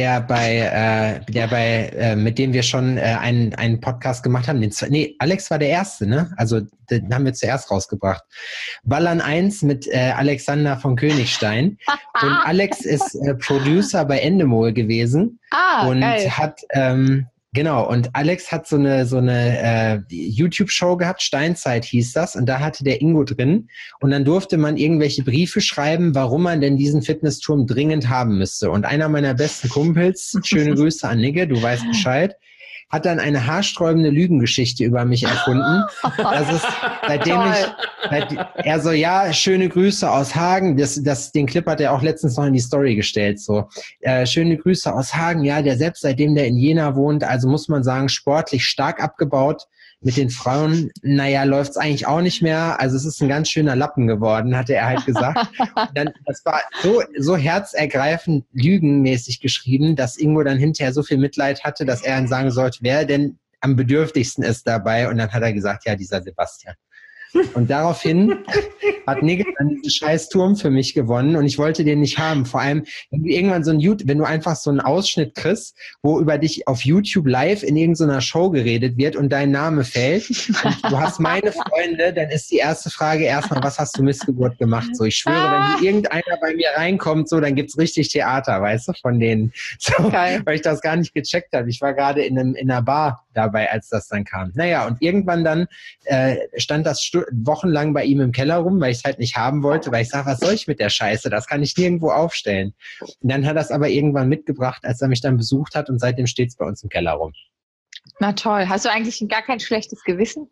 mit dem wir schon einen Podcast gemacht haben. Alex war der Erste, ne? Also den haben wir zuerst rausgebracht. Ballern 1 mit Alexander von Königstein. Und Alex ist Producer bei Endemol gewesen und geil. Genau, und Alex hat so eine YouTube-Show gehabt, Steinzeit hieß das, und da hatte der Ingo drin und dann durfte man irgendwelche Briefe schreiben, warum man denn diesen Fitnessturm dringend haben müsste. Und einer meiner besten Kumpels, schöne Grüße an Nigge, du weißt Bescheid, hat dann eine haarsträubende Lügengeschichte über mich erfunden. Das ist, er so, ja, schöne Grüße aus Hagen, den Clip hat er auch letztens noch in die Story gestellt, so, schöne Grüße aus Hagen, ja, der selbst, seitdem der in Jena wohnt, also muss man sagen, sportlich stark abgebaut. Mit den Frauen, naja, läuft's eigentlich auch nicht mehr. Also es ist ein ganz schöner Lappen geworden, hatte er halt gesagt. Und dann, das war so herzergreifend lügenmäßig geschrieben, dass Ingo dann hinterher so viel Mitleid hatte, dass er dann sagen sollte, wer denn am bedürftigsten ist dabei. Und dann hat er gesagt, ja, dieser Sebastian. Und daraufhin hat Nigel dann diesen Scheißturm für mich gewonnen und ich wollte den nicht haben. Vor allem, wenn du irgendwann wenn du einfach so einen Ausschnitt kriegst, wo über dich auf YouTube live in irgendeiner Show geredet wird und dein Name fällt und du hast meine Freunde, dann ist die erste Frage erstmal, was hast du Missgeburt gemacht? So, ich schwöre, wenn irgendeiner bei mir reinkommt, so, dann gibt's richtig Theater, weißt du, von denen. So, weil ich das gar nicht gecheckt habe. Ich war gerade in einer Bar dabei, als das dann kam. Naja, und irgendwann dann stand das wochenlang bei ihm im Keller rum, weil ich es halt nicht haben wollte, weil ich sage, was soll ich mit der Scheiße? Das kann ich nirgendwo aufstellen. Und dann hat er es aber irgendwann mitgebracht, als er mich dann besucht hat und seitdem steht es bei uns im Keller rum. Na toll. Hast du eigentlich gar kein schlechtes Gewissen?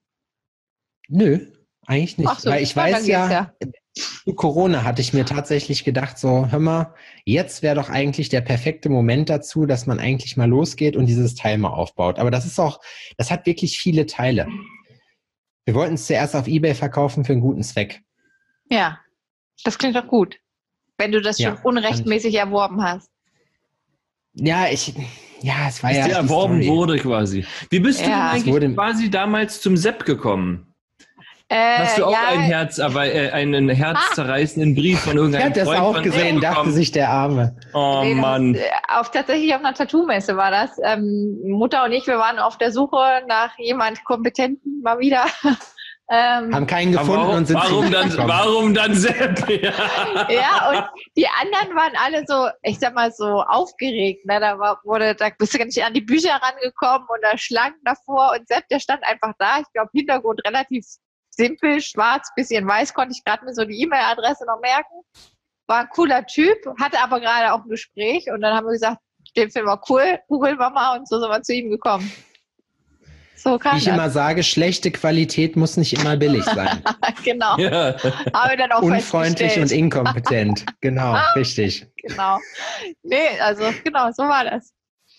Nö, eigentlich nicht. Ach so, weil ich weiß ja, zu Corona hatte ich mir tatsächlich gedacht, so, hör mal, jetzt wäre doch eigentlich der perfekte Moment dazu, dass man eigentlich mal losgeht und dieses Teil mal aufbaut. Aber das hat wirklich viele Teile. Wir wollten es zuerst auf eBay verkaufen für einen guten Zweck. Ja, das klingt doch gut. Wenn du das schon unrechtmäßig erworben hast. Ja, es war ja... Dass der erworben wurde quasi. Wie bist du denn eigentlich quasi damals zum Sepp gekommen? Hast du auch einen herzzerreißenden Brief von irgendeinem Freund? Ich habe das auch gesehen, dachte sich der Arme. Oh Mann. Tatsächlich auf einer Tattoo-Messe war das. Mutter und ich, wir waren auf der Suche nach jemand Kompetenten mal wieder. Haben keinen gefunden und sind warum dann Sepp? Ja, und die anderen waren alle so, ich sag mal so aufgeregt. Ne? Da bist du gar nicht an die Bücher rangekommen und da Schlangen davor und Sepp, der stand einfach da. Ich glaube, Hintergrund relativ simpel, schwarz, bisschen weiß, konnte ich gerade mir so die E-Mail-Adresse noch merken. War ein cooler Typ, hatte aber gerade auch ein Gespräch und dann haben wir gesagt, den Film war cool, googeln wir mal und so sind wir zu ihm gekommen. So kam Wie ich immer sage, schlechte Qualität muss nicht immer billig sein. Genau. Ja. Haben wir dann auch unfreundlich und inkompetent. Genau, richtig. Genau. Nee, also genau, so war das.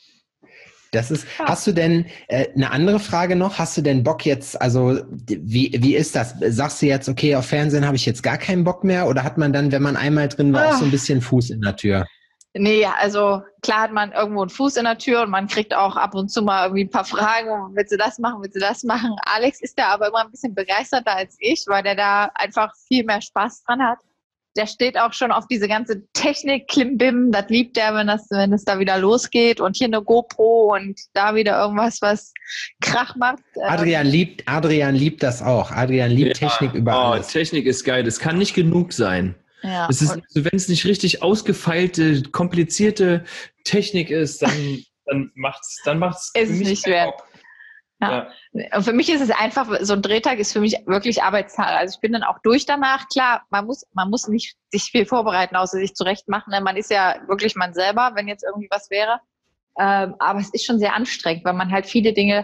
Hast du denn eine andere Frage noch? Hast du denn Bock jetzt, also wie ist das? Sagst du jetzt, okay, auf Fernsehen habe ich jetzt gar keinen Bock mehr? Oder hat man dann, wenn man einmal drin war, auch so ein bisschen Fuß in der Tür? Nee, also klar hat man irgendwo einen Fuß in der Tür und man kriegt auch ab und zu mal irgendwie ein paar Fragen, willst du das machen, willst du das machen? Alex ist da aber immer ein bisschen begeisterter als ich, weil der da einfach viel mehr Spaß dran hat. Der steht auch schon auf diese ganze Technik, Klimbim, das liebt er, wenn es da wieder losgeht und hier eine GoPro und da wieder irgendwas, was Krach macht. Adrian liebt das auch. Adrian liebt Technik über alles. Technik ist geil, das kann nicht genug sein. Ja, wenn es nicht richtig ausgefeilte, komplizierte Technik ist, dann macht's ist es nicht wert. Ja. Und für mich ist es einfach, so ein Drehtag ist für mich wirklich Arbeitstag. Also ich bin dann auch durch danach. Klar, man muss nicht sich viel vorbereiten, außer sich zurechtmachen. Man ist ja wirklich man selber, wenn jetzt irgendwie was wäre. Aber es ist schon sehr anstrengend, weil man halt viele Dinge,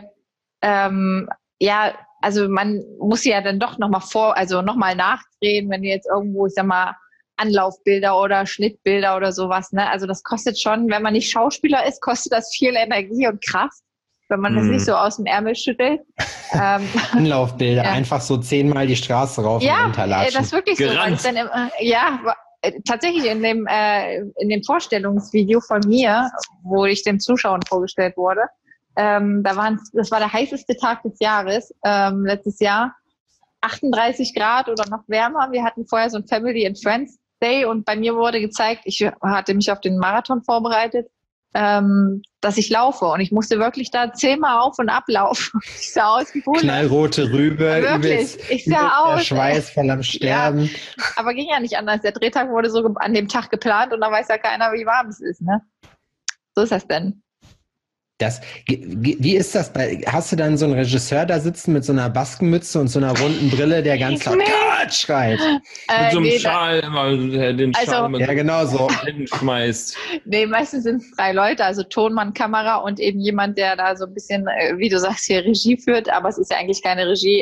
also man muss ja dann doch nochmal nachdrehen, wenn du jetzt irgendwo, ich sag mal, Anlaufbilder oder Schnittbilder oder sowas, ne? Also das kostet schon, wenn man nicht Schauspieler ist, kostet das viel Energie und Kraft, wenn man das nicht so aus dem Ärmel schüttelt. Anlaufbilder, einfach so 10-mal die Straße rauf und runterlatschen. Ja, das ist wirklich Gerannt. so. Tatsächlich in dem Vorstellungsvideo von mir, wo ich den Zuschauern vorgestellt wurde, das war der heißeste Tag des Jahres, letztes Jahr, 38 Grad oder noch wärmer. Wir hatten vorher so ein Family and Friends Day und bei mir wurde gezeigt, ich hatte mich auf den Marathon vorbereitet, dass ich laufe und ich musste wirklich da 10-mal auf und ablaufen. Ich sah aus wie Bulle. Knallrote Rübe, wirklich. Ich sah aus. Der Schweiß voll am Sterben. Ja, aber ging ja nicht anders. Der Drehtag wurde so an dem Tag geplant und da weiß ja keiner, wie warm es ist. Ne? So ist das denn. Wie ist das? Hast du dann so einen Regisseur da sitzen mit so einer Baskenmütze und so einer runden Brille, der ganz laut Cut schreit? Mit so einem Schal immer, den Schal immer ja, genau so hinschmeißt. Nee, meistens sind es 3 Leute, also Tonmann, Kamera und eben jemand, der da so ein bisschen, wie du sagst, hier Regie führt, aber es ist ja eigentlich keine Regie.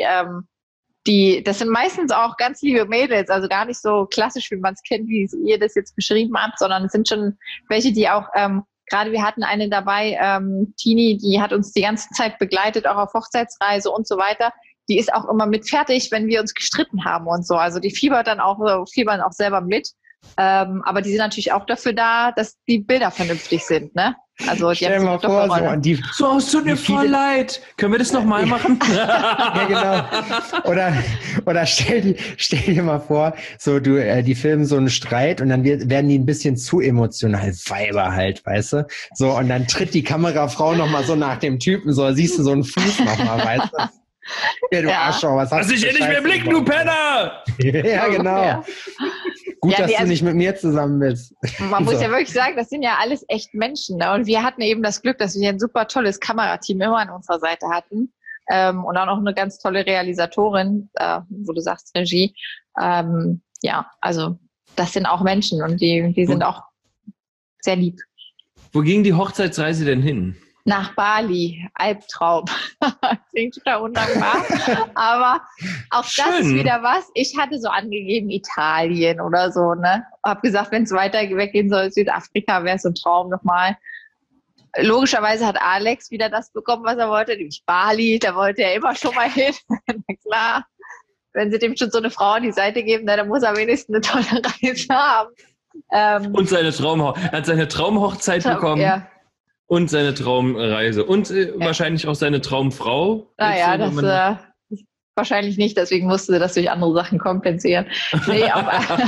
Das sind meistens auch ganz liebe Mädels, also gar nicht so klassisch, wie man es kennt, wie ihr das jetzt beschrieben habt, sondern es sind schon welche, die auch gerade wir hatten eine dabei, Tini, die hat uns die ganze Zeit begleitet, auch auf Hochzeitsreise und so weiter. Die ist auch immer mit fertig, wenn wir uns gestritten haben und so. Also die fiebern auch selber mit. Aber die sind natürlich auch dafür da, dass die Bilder vernünftig sind, ne? Also die Stell dir mal vor, es tut mir voll leid. Können wir das nochmal machen? Ja, genau. Oder stell dir mal vor, so die filmen so einen Streit und dann werden die ein bisschen zu emotional, Weiber halt, weißt du? So, und dann tritt die Kamerafrau nochmal so nach dem Typen, so siehst du so einen Fuß nochmal, weißt du? Ja, du Arschloch, was hast du? Lass dich hier nicht mehr blicken, du Penner! Ja, genau. Ja. Gut, dass du nicht mit mir zusammen bist. Man muss ja wirklich sagen, das sind ja alles echt Menschen. Ne? Und wir hatten eben das Glück, dass wir ein super tolles Kamerateam immer an unserer Seite hatten. Und auch noch eine ganz tolle Realisatorin, wo du sagst Regie. Ja, also das sind auch Menschen und die sind auch sehr lieb. Wo ging die Hochzeitsreise denn hin? Nach Bali, Albtraum. Klingt total undankbar. Aber auch das ist wieder was. Ich hatte so angegeben Italien oder so, ne? Hab gesagt, wenn es weiter weggehen soll, Südafrika wäre so ein Traum nochmal. Logischerweise hat Alex wieder das bekommen, was er wollte, nämlich Bali. Da wollte er immer schon mal hin. Na klar. Wenn sie dem schon so eine Frau an die Seite geben, dann muss er wenigstens eine tolle Reise haben. Und er hat seine Traumhochzeit bekommen. Ja. Und seine Traumreise. Und wahrscheinlich auch seine Traumfrau. Naja, das wahrscheinlich nicht. Deswegen musste sie das durch andere Sachen kompensieren. Nee, auf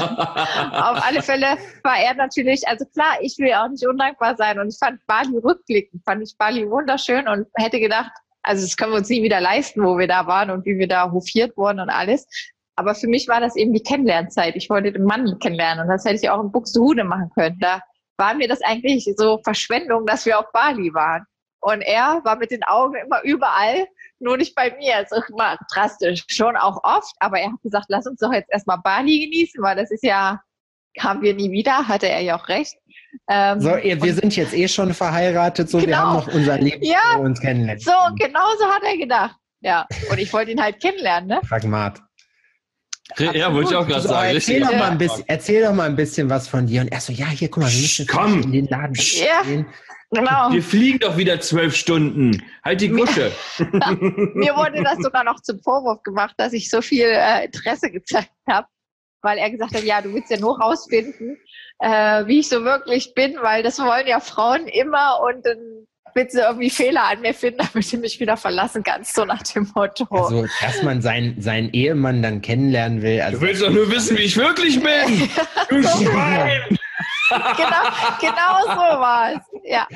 alle Fälle war er natürlich, also klar, ich will auch nicht undankbar sein. Und ich fand Bali rückblickend, wunderschön und hätte gedacht, also das können wir uns nie wieder leisten, wo wir da waren und wie wir da hofiert wurden und alles. Aber für mich war das eben die Kennenlernzeit. Ich wollte den Mann kennenlernen und das hätte ich auch in Buxtehude machen können. Da war mir das eigentlich so Verschwendung, dass wir auf Bali waren. Und er war mit den Augen immer überall, nur nicht bei mir. Also immer drastisch, schon auch oft. Aber er hat gesagt, lass uns doch jetzt erstmal Bali genießen, weil das ist ja, kamen wir nie wieder, hatte er ja auch recht. Wir sind jetzt schon verheiratet, so, genau. Wir haben noch unser Leben für uns kennenlernen. So, genau so hat er gedacht. Ja, und ich wollte ihn halt kennenlernen, ne? Pragmat. Ja, wollte ich auch gerade sagen. Erzähl doch mal ein bisschen was von dir. Und er so, ja, hier, guck mal, wir müssen in den Laden gehen. Genau. Wir fliegen doch wieder 12 Stunden. Halt die Gusche. Mir wurde das sogar noch zum Vorwurf gemacht, dass ich so viel Interesse gezeigt habe, weil er gesagt hat, ja, du willst ja nur rausfinden, wie ich so wirklich bin, weil das wollen ja Frauen immer und dann willst du irgendwie Fehler an mir finden, damit du mich wieder verlassen kannst, so nach dem Motto. Also, dass man seinen Ehemann dann kennenlernen will. Also du willst doch nur wissen, wie ich wirklich bin. Du Schwein! genau so war es, ja.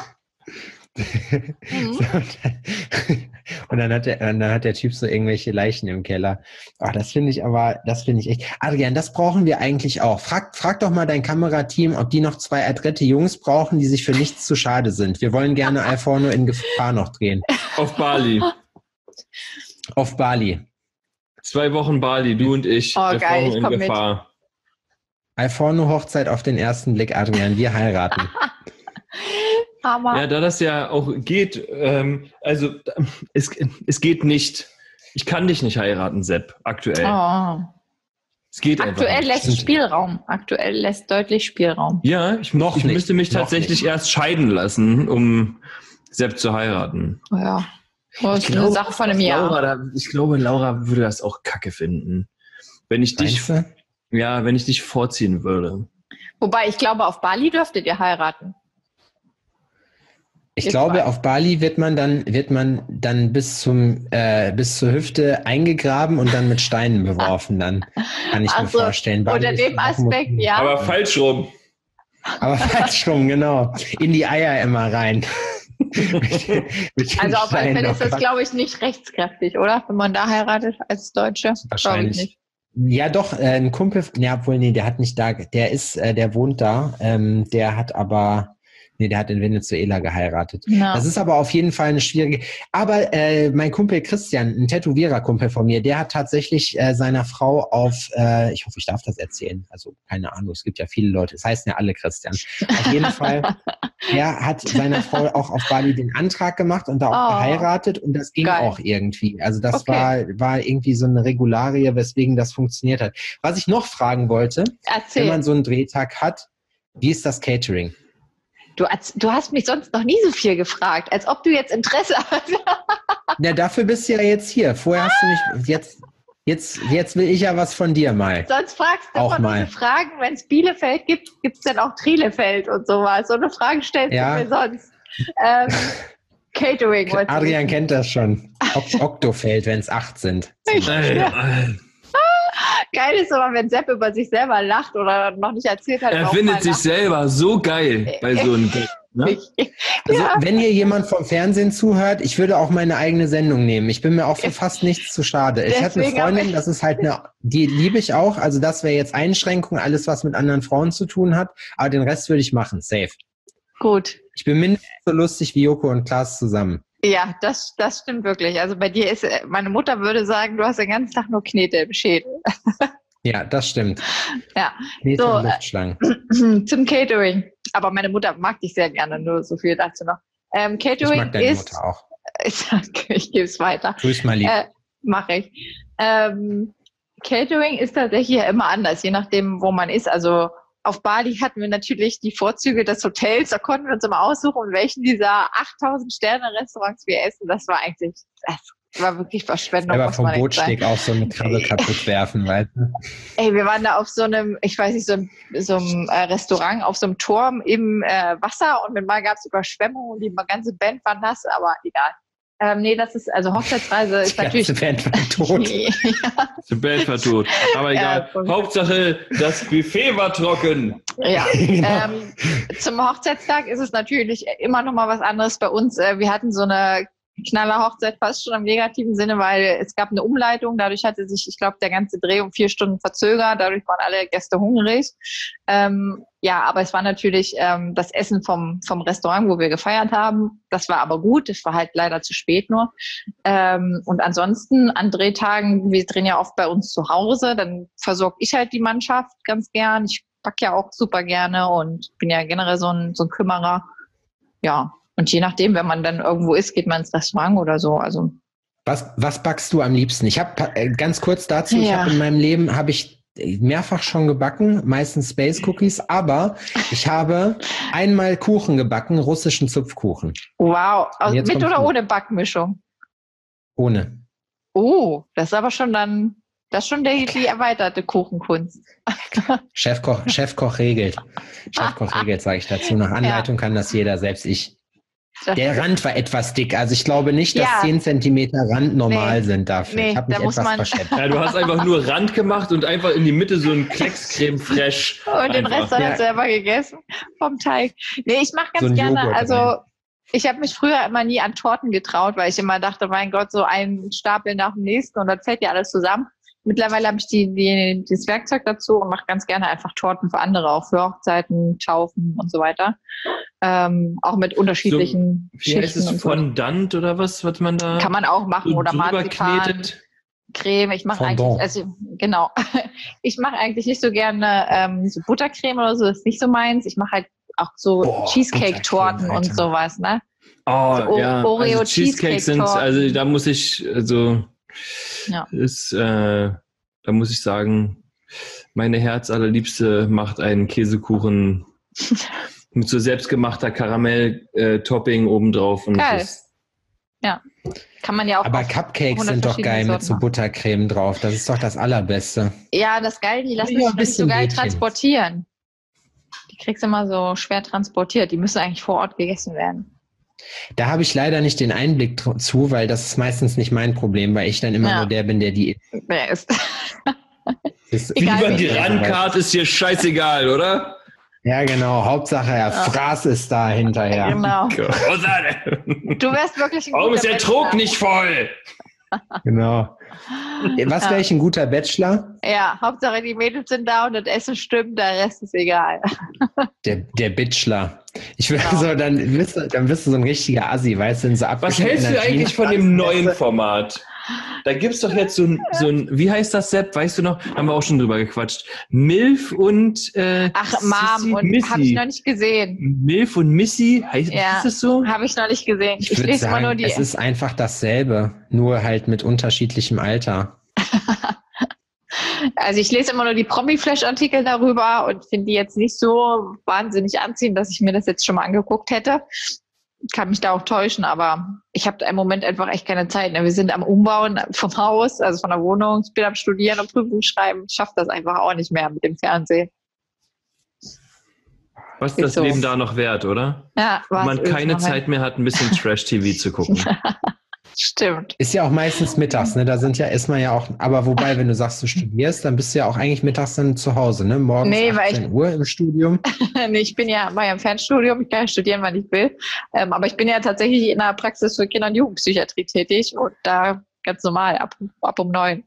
Und dann hat der Typ so irgendwelche Leichen im Keller. Ach, das finde ich echt. Adrian, das brauchen wir eigentlich auch. Frag doch mal dein Kamerateam, ob die noch 2 adrette Jungs brauchen, die sich für nichts zu schade sind. Wir wollen gerne Alforno in Gefahr noch drehen. Auf Bali. Auf Bali. 2 Wochen Bali, du und ich. Oh, geil, ich komme mit. Alforno Hochzeit auf den ersten Blick, Adrian. Wir heiraten. Hammer. Ja, da das ja auch geht, also es geht nicht. Ich kann dich nicht heiraten, Sepp, aktuell. Oh. Es geht einfach nicht. Aktuell lässt deutlich Spielraum. Ja, ich müsste mich tatsächlich erst scheiden lassen, um Sepp zu heiraten. Ja, das ist eine Sache von einem Jahr. Ich glaube, Laura würde das auch kacke finden. Wenn ich dich vorziehen würde. Wobei, ich glaube, auf Bali dürftet ihr heiraten. Ich glaube, auf Bali wird man dann bis zur Hüfte eingegraben und dann mit Steinen beworfen. Dann kann ich mir vorstellen. Bali unter dem Aspekt, ja. Aber falsch rum. Genau. In die Eier immer rein. Also auf alle Fälle ist das, glaube ich, nicht rechtskräftig, oder? Wenn man da heiratet als Deutsche. Wahrscheinlich nicht. Ja, doch, ein Kumpel, der hat nicht da, der wohnt da, der hat aber Nee, der hat in Venezuela geheiratet. Ja. Das ist aber auf jeden Fall eine schwierige... Aber mein Kumpel Christian, ein Tätowierer-Kumpel von mir, der hat tatsächlich seiner Frau auf... ich hoffe, ich darf das erzählen. Also keine Ahnung, es gibt ja viele Leute. Es heißen ja alle Christian. Auf jeden Fall, er hat seiner Frau auch auf Bali den Antrag gemacht und da auch geheiratet und das ging Geil. auch irgendwie. Also das Okay. war irgendwie so eine Regularie, weswegen das funktioniert hat. Was ich noch fragen wollte, Erzähl. wenn man so einen Drehtag hat, wie ist das Catering? Du hast mich sonst noch nie so viel gefragt, als ob du jetzt Interesse hast. Ja, dafür bist du ja jetzt hier. Vorher hast du mich, jetzt will ich ja was von dir mal. Sonst fragst du Auch immer mal. diese Fragen, wenn es Bielefeld gibt, gibt es dann auch Trilefeld und sowas. So eine Frage stellst Ja. du mir sonst. Catering. wolltest du Adrian wissen. kennt das schon. Oktofeld, wenn es 8 sind. Geil ist aber, wenn Sepp über sich selber lacht oder noch nicht erzählt hat. Er warum findet man sich lacht. selber so geil bei so einem Gag. Ne? Also, Ja. wenn hier jemand vom Fernsehen zuhört, ich würde auch meine eigene Sendung nehmen. Ich bin mir auch für fast nichts zu schade. Ich hatte eine Deswegen Freundin, das ist halt die liebe ich auch. Also das wäre jetzt Einschränkung, alles was mit anderen Frauen zu tun hat. Aber den Rest würde ich machen, safe. Gut. Ich bin mindestens so lustig wie Joko und Klaas zusammen. Ja, das stimmt wirklich. Also bei dir ist, meine Mutter würde sagen, du hast den ganzen Tag nur Knete im Schädel. Ja, das stimmt. Ja. Knete So, und Luftschlangen. Zum Catering. Aber meine Mutter mag dich sehr gerne, nur so viel dazu noch. Ich Catering mag deine ist, Mutter auch. ich gebe es weiter. Grüß mal lieb. Mache ich. Catering ist tatsächlich ja immer anders, je nachdem, wo man ist. Also auf Bali hatten wir natürlich die Vorzüge des Hotels. Da konnten wir uns immer aussuchen, in welchen dieser 8000 Sterne-Restaurants wir essen. Das war wirklich Verschwendung. Aber muss vom man echt Bootsteg auch so eine Krabbe kaputt werfen, weißt du? Ey, wir waren da auf so einem, ich weiß nicht, so einem Restaurant auf so einem Turm im Wasser und mit mal gab es Überschwemmungen und die ganze Band war nass, aber egal. Nee, das ist, also Hochzeitsreise ist Die natürlich... ganze Band war tot. Die Band war tot. Aber egal. Ja, Hauptsache, das Buffet war trocken. Ja, Genau. zum Hochzeitstag ist es natürlich immer noch mal was anderes bei uns. Wir hatten so eine Knaller-Hochzeit fast schon im negativen Sinne, weil es gab eine Umleitung. Dadurch hatte sich, ich glaube, der ganze Dreh um 4 Stunden verzögert. Dadurch waren alle Gäste hungrig. Ja, aber es war natürlich das Essen vom Restaurant, wo wir gefeiert haben. Das war aber gut. Es war halt leider zu spät nur. Und ansonsten an Drehtagen, wir drehen ja oft bei uns zu Hause, dann versorge ich halt die Mannschaft ganz gern. Ich backe ja auch super gerne und bin ja generell so ein Kümmerer. Ja, und je nachdem, wenn man dann irgendwo ist, geht man ins Restaurant oder so. Also Was backst du am liebsten? Ich habe ganz kurz dazu, ich Ja. habe in meinem Leben mehrfach schon gebacken, meistens Space Cookies, aber ich habe einmal Kuchen gebacken, russischen Zupfkuchen. wow, Und jetzt mit kommst oder du. ohne Backmischung? Ohne. Oh, das ist aber schon dann, das ist schon die erweiterte Kuchenkunst. Chefkoch regelt. Chefkoch regelt, sage ich dazu. Nach Anleitung kann das jeder, selbst ich. Der Rand war etwas dick. Also ich glaube nicht, dass Ja. 10 Zentimeter Rand normal Nee. sind dafür. Nee, Ich habe mich da muss etwas man- verschätzt. Ja, du hast einfach nur Rand gemacht und einfach in die Mitte so ein Klecks Creme Fraiche. Und den Einfach. Rest hat er Ja. selber gegessen vom Teig. Nee, ich mache ganz So ein gerne, Joghurt also rein. ich habe mich früher immer nie an Torten getraut, weil ich immer dachte, mein Gott, so ein Stapel nach dem nächsten und dann fällt ja alles zusammen. Mittlerweile habe ich das Werkzeug dazu und mache ganz gerne einfach Torten für andere, auch für Hochzeiten, Taufen und so weiter. Auch mit unterschiedlichen Wie heißt Schichten es? und so. Fondant oder was man da Kann man auch machen so oder drüber Marzipan. knetet? Creme. Ich mache Fondant. eigentlich, also genau, ich mache eigentlich nicht so gerne so Buttercreme oder so, das ist nicht so meins. Ich mache halt auch so Boah, Cheesecake-Torten Buttercreme, und Alter. sowas, ne? Oh, So ja. Oreo Also Cheesecakes sind, Cheesecake-Torten. also da muss ich, Ja. da muss ich sagen, meine Herzallerliebste macht einen Käsekuchen mit so selbstgemachter Karamell-Topping obendrauf. Und Geil. das ist, Ja. Kann man ja auch. Aber auf Cupcakes 100 sind doch geil verschiedene mit so Sorten Buttercreme drauf. Das ist doch das Allerbeste. Ja, das Geile, die lassen Ja, sich ein noch nicht so bisschen geil Mädchen. transportieren. Die kriegst du immer so schwer transportiert. Die müssen eigentlich vor Ort gegessen werden. Da habe ich leider nicht den Einblick zu, weil das ist meistens nicht mein Problem, weil ich dann immer Ja. nur der bin, der die Wer ist? ist. Egal, lieber die welche. Randcard ist hier scheißegal, oder? Ja, genau. Hauptsache, Herr Fraß ist da hinterher. Genau. Großartig. Du wärst wirklich ein Warum guter ist der Metzger. Trog nicht voll? Genau. Was wäre ich ein guter Bachelor? Ja, Hauptsache die Mädels sind da und das Essen stimmt, der Rest ist egal. Der Bachelor. Ich will so, dann bist du so ein richtiger Assi, weißt du, in so Was hältst du eigentlich von dem neuen Format? Da gibt's doch jetzt so ein, wie heißt das, Sepp? Weißt du noch? Haben wir auch schon drüber gequatscht. Milf und Ach, Mom, und Missy. habe ich noch nicht gesehen. Milf und Missy, ist das so? Habe ich noch nicht gesehen. Ich Ich würde lese immer nur sagen, die. es ist einfach dasselbe, nur halt mit unterschiedlichem Alter. Also ich lese immer nur die Promi-Flash-Artikel darüber und finde die jetzt nicht so wahnsinnig anziehend, dass ich mir das jetzt schon mal angeguckt hätte. Kann mich da auch täuschen, aber ich habe im Moment einfach echt keine Zeit. Wir sind am Umbauen vom Haus, also von der Wohnung. Ich bin am Studieren und Prüfung schreiben. Ich schaffe das einfach auch nicht mehr mit dem Fernsehen. Was ist das so. Leben da noch wert, oder? Ja, Wenn man keine Zeit mehr hat, ein bisschen Trash-TV zu gucken. Stimmt. Ist ja auch meistens mittags, ne? Da ist man ja auch, aber wobei, wenn du sagst, du studierst, dann bist du ja auch eigentlich mittags dann zu Hause, ne? Morgens 18 Uhr im Studium. Nee, ich war ja im Fernstudium, ich kann ja studieren, wann ich will. Aber ich bin ja tatsächlich in der Praxis für Kinder- und Jugendpsychiatrie tätig und da ganz normal ab um 9.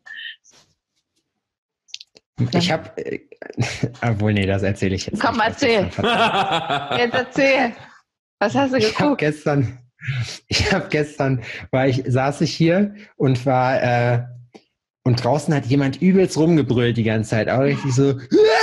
Ich habe, obwohl, nee, das erzähle ich jetzt Komm, nicht. erzähl. Jetzt erzähl. Was hast du geguckt? Saß ich hier und und draußen hat jemand übelst rumgebrüllt die ganze Zeit, auch richtig so,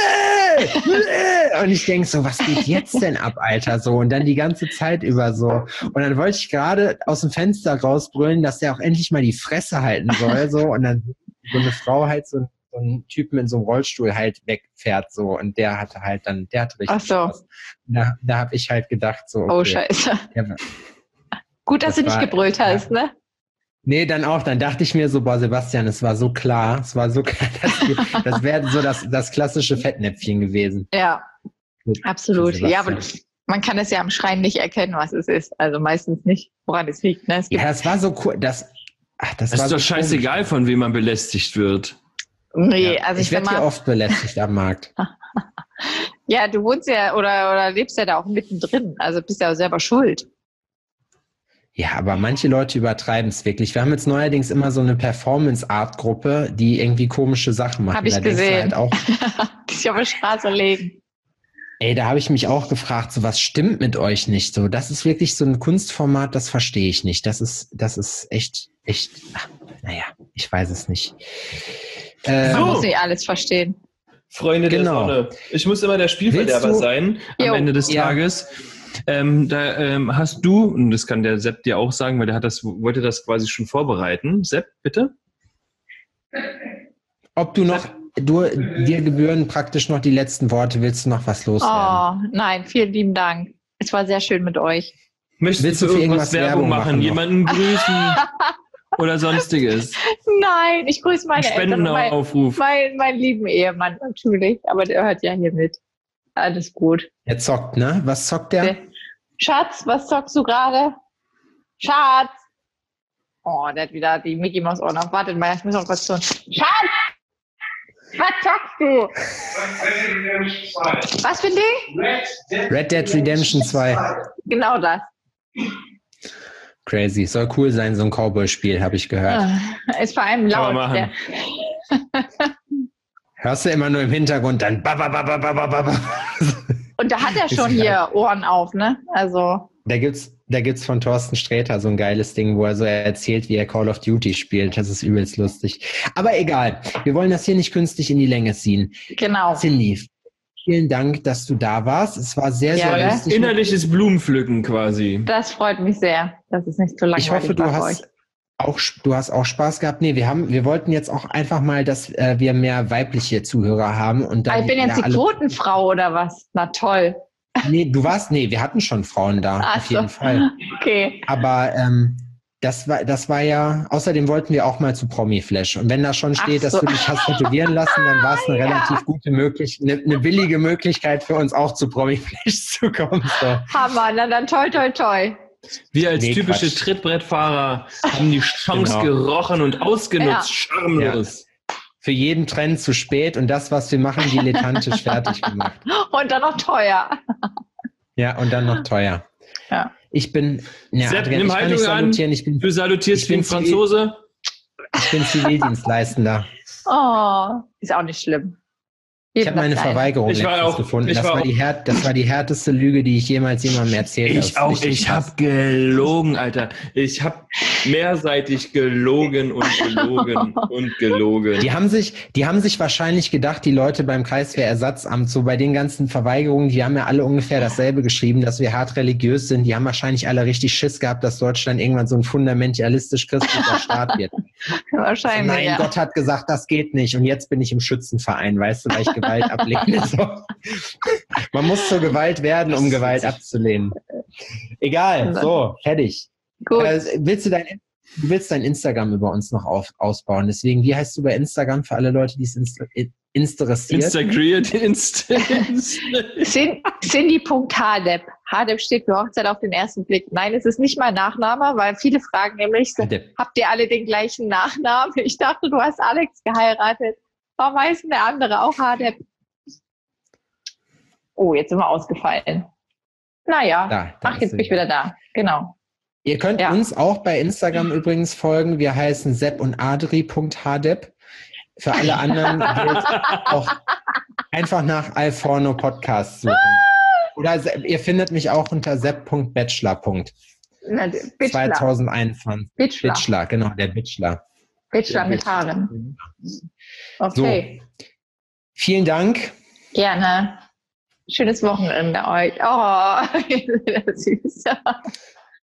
und ich denke so, was geht jetzt denn ab, Alter, so, und dann die ganze Zeit über so, und dann wollte ich gerade aus dem Fenster rausbrüllen, dass der auch endlich mal die Fresse halten soll, so, und dann so eine Frau halt so ein Typen in so einem Rollstuhl halt wegfährt, so, und der hatte richtig Spaß. Da habe ich halt gedacht, so, okay, oh, scheiße. Gut, dass du nicht gebrüllt hast, ne? Nee, dann dachte ich mir so, boah, Sebastian, es war so klar, das wäre so das klassische Fettnäpfchen gewesen. Ja, absolut. Ja, aber man kann es ja am Schreien nicht erkennen, was es ist. Also meistens nicht, woran es liegt. Ne? Das war so cool. Das ist doch scheißegal, von wem man belästigt wird. Nee, ja, also ich werde hier oft belästigt am Markt. Ja, du wohnst ja oder lebst ja da auch mittendrin. Also bist ja auch selber schuld. Ja, aber manche Leute übertreiben es wirklich. Wir haben jetzt neuerdings immer so eine Performance-Art-Gruppe, die irgendwie komische Sachen machen. Habe ich gesehen. Die sich auf der Straße legen. Ey, da habe ich mich auch gefragt, so was stimmt mit euch nicht? So, das ist wirklich so ein Kunstformat, das verstehe ich nicht. Das ist echt, naja, ich weiß es nicht. Man muss nicht alles verstehen. Freunde der Sonne. Ich muss immer der Spielverderber sein am Ende des Tages. Hast du, und das kann der Sepp dir auch sagen, weil der wollte das quasi schon vorbereiten. Sepp, bitte? Ob du noch, dir gebühren praktisch noch die letzten Worte, willst du noch was loswerden? Oh, nein, vielen lieben Dank. Es war sehr schön mit euch. Willst du für irgendwas Werbung machen? Jemanden grüßen oder sonstiges? Nein, ich grüße meine Eltern und meinen lieben Ehemann natürlich, aber der hört ja hier mit. Alles gut. Er zockt, ne? Was zockt der? Schatz, was zockst du gerade? Schatz! Oh, der hat wieder die Mickey Mouse Ohren auf. Wartet mal, ich muss noch was tun. Schatz! Was zockst du? Was für ein Ding? Red Dead Redemption 2. Genau das. Crazy. Soll cool sein, so ein Cowboy-Spiel, habe ich gehört. Ist vor allem laut. Hörst du immer nur im Hintergrund dann Und da hat er schon hier Ohren auf, ne? Also. Da gibt's von Thorsten Sträter so ein geiles Ding, wo er so erzählt, wie er Call of Duty spielt. Das ist übelst lustig. Aber egal. Wir wollen das hier nicht künstlich in die Länge ziehen. Genau. Cindy, vielen Dank, dass du da warst. Es war sehr, sehr lustig. Innerliches Blumenpflücken quasi. Das freut mich sehr. Das ist nicht so langweilig. Ich hoffe, du hast auch Spaß gehabt. Nee, wir wollten jetzt auch einfach mal, dass wir mehr weibliche Zuhörer haben. Und dann ich bin jetzt die Quotenfrau oder was? Na toll. Nee, wir hatten schon Frauen da, auf jeden Fall. Okay. Aber das war ja, außerdem wollten wir auch mal zu Promi-Flash. Und wenn da schon steht, dass du dich hast tätowieren lassen, dann war es eine relativ gute Möglichkeit, eine billige Möglichkeit für uns auch zu Promi-Flash zu kommen. So. Hammer, na dann toi, toi, toi. Wir als typische Trittbrettfahrer haben die Chance gerochen und ausgenutzt, schamlos. Ja. Für jeden Trend zu spät und das, was wir machen, dilettantisch fertig gemacht. Und dann noch teuer. Ja, und dann noch teuer. Ja. Ich bin... Ja, Sepp, nimm Haltung an. Du salutierst wie ein Franzose. Ich bin Zivildienstleistender. Oh, ist auch nicht schlimm. Ich habe meine Verweigerung letztens gefunden. Das war die härteste Lüge, die ich jemals jemandem erzählt habe. Ich auch. Ich habe gelogen, Alter. Ich habe mehrseitig gelogen und gelogen und gelogen. Die haben sich wahrscheinlich gedacht, die Leute beim Kreiswehrersatzamt, so bei den ganzen Verweigerungen, die haben ja alle ungefähr dasselbe geschrieben, dass wir hart religiös sind. Die haben wahrscheinlich alle richtig Schiss gehabt, dass Deutschland irgendwann so ein fundamentalistisch-christlicher Staat wird. Wahrscheinlich, Nein, ja. Gott hat gesagt, das geht nicht. Und jetzt bin ich im Schützenverein, weißt du, weil ich Gewalt ablehne. So. Man muss zur Gewalt werden, um Gewalt abzulehnen. Egal, so, fertig. Gut. Willst du dein Instagram über uns noch ausbauen? Deswegen, wie heißt du bei Instagram für alle Leute, die es interessiert? Cindy.Hadeb. Hadeb steht für Hochzeit auf den ersten Blick. Nein, es ist nicht mein Nachname, weil viele fragen nämlich, habt ihr alle den gleichen Nachnamen? Ich dachte, du hast Alex geheiratet. Warum heißt denn der andere auch Hadeb? Oh, jetzt sind wir ausgefallen. Naja, jetzt bin ich wieder da. Genau. Ihr könnt uns auch bei Instagram übrigens folgen. Wir heißen seppundadri.hadeb. Für alle anderen gilt auch einfach nach Alforno Podcast suchen. Oder ihr findet mich auch unter sepp.bachelor. 2021. Bachelor, genau, der Bachelor. Bachelor mit Haaren. Okay. So. Vielen Dank. Gerne. Schönes Wochenende euch. Oh, süß.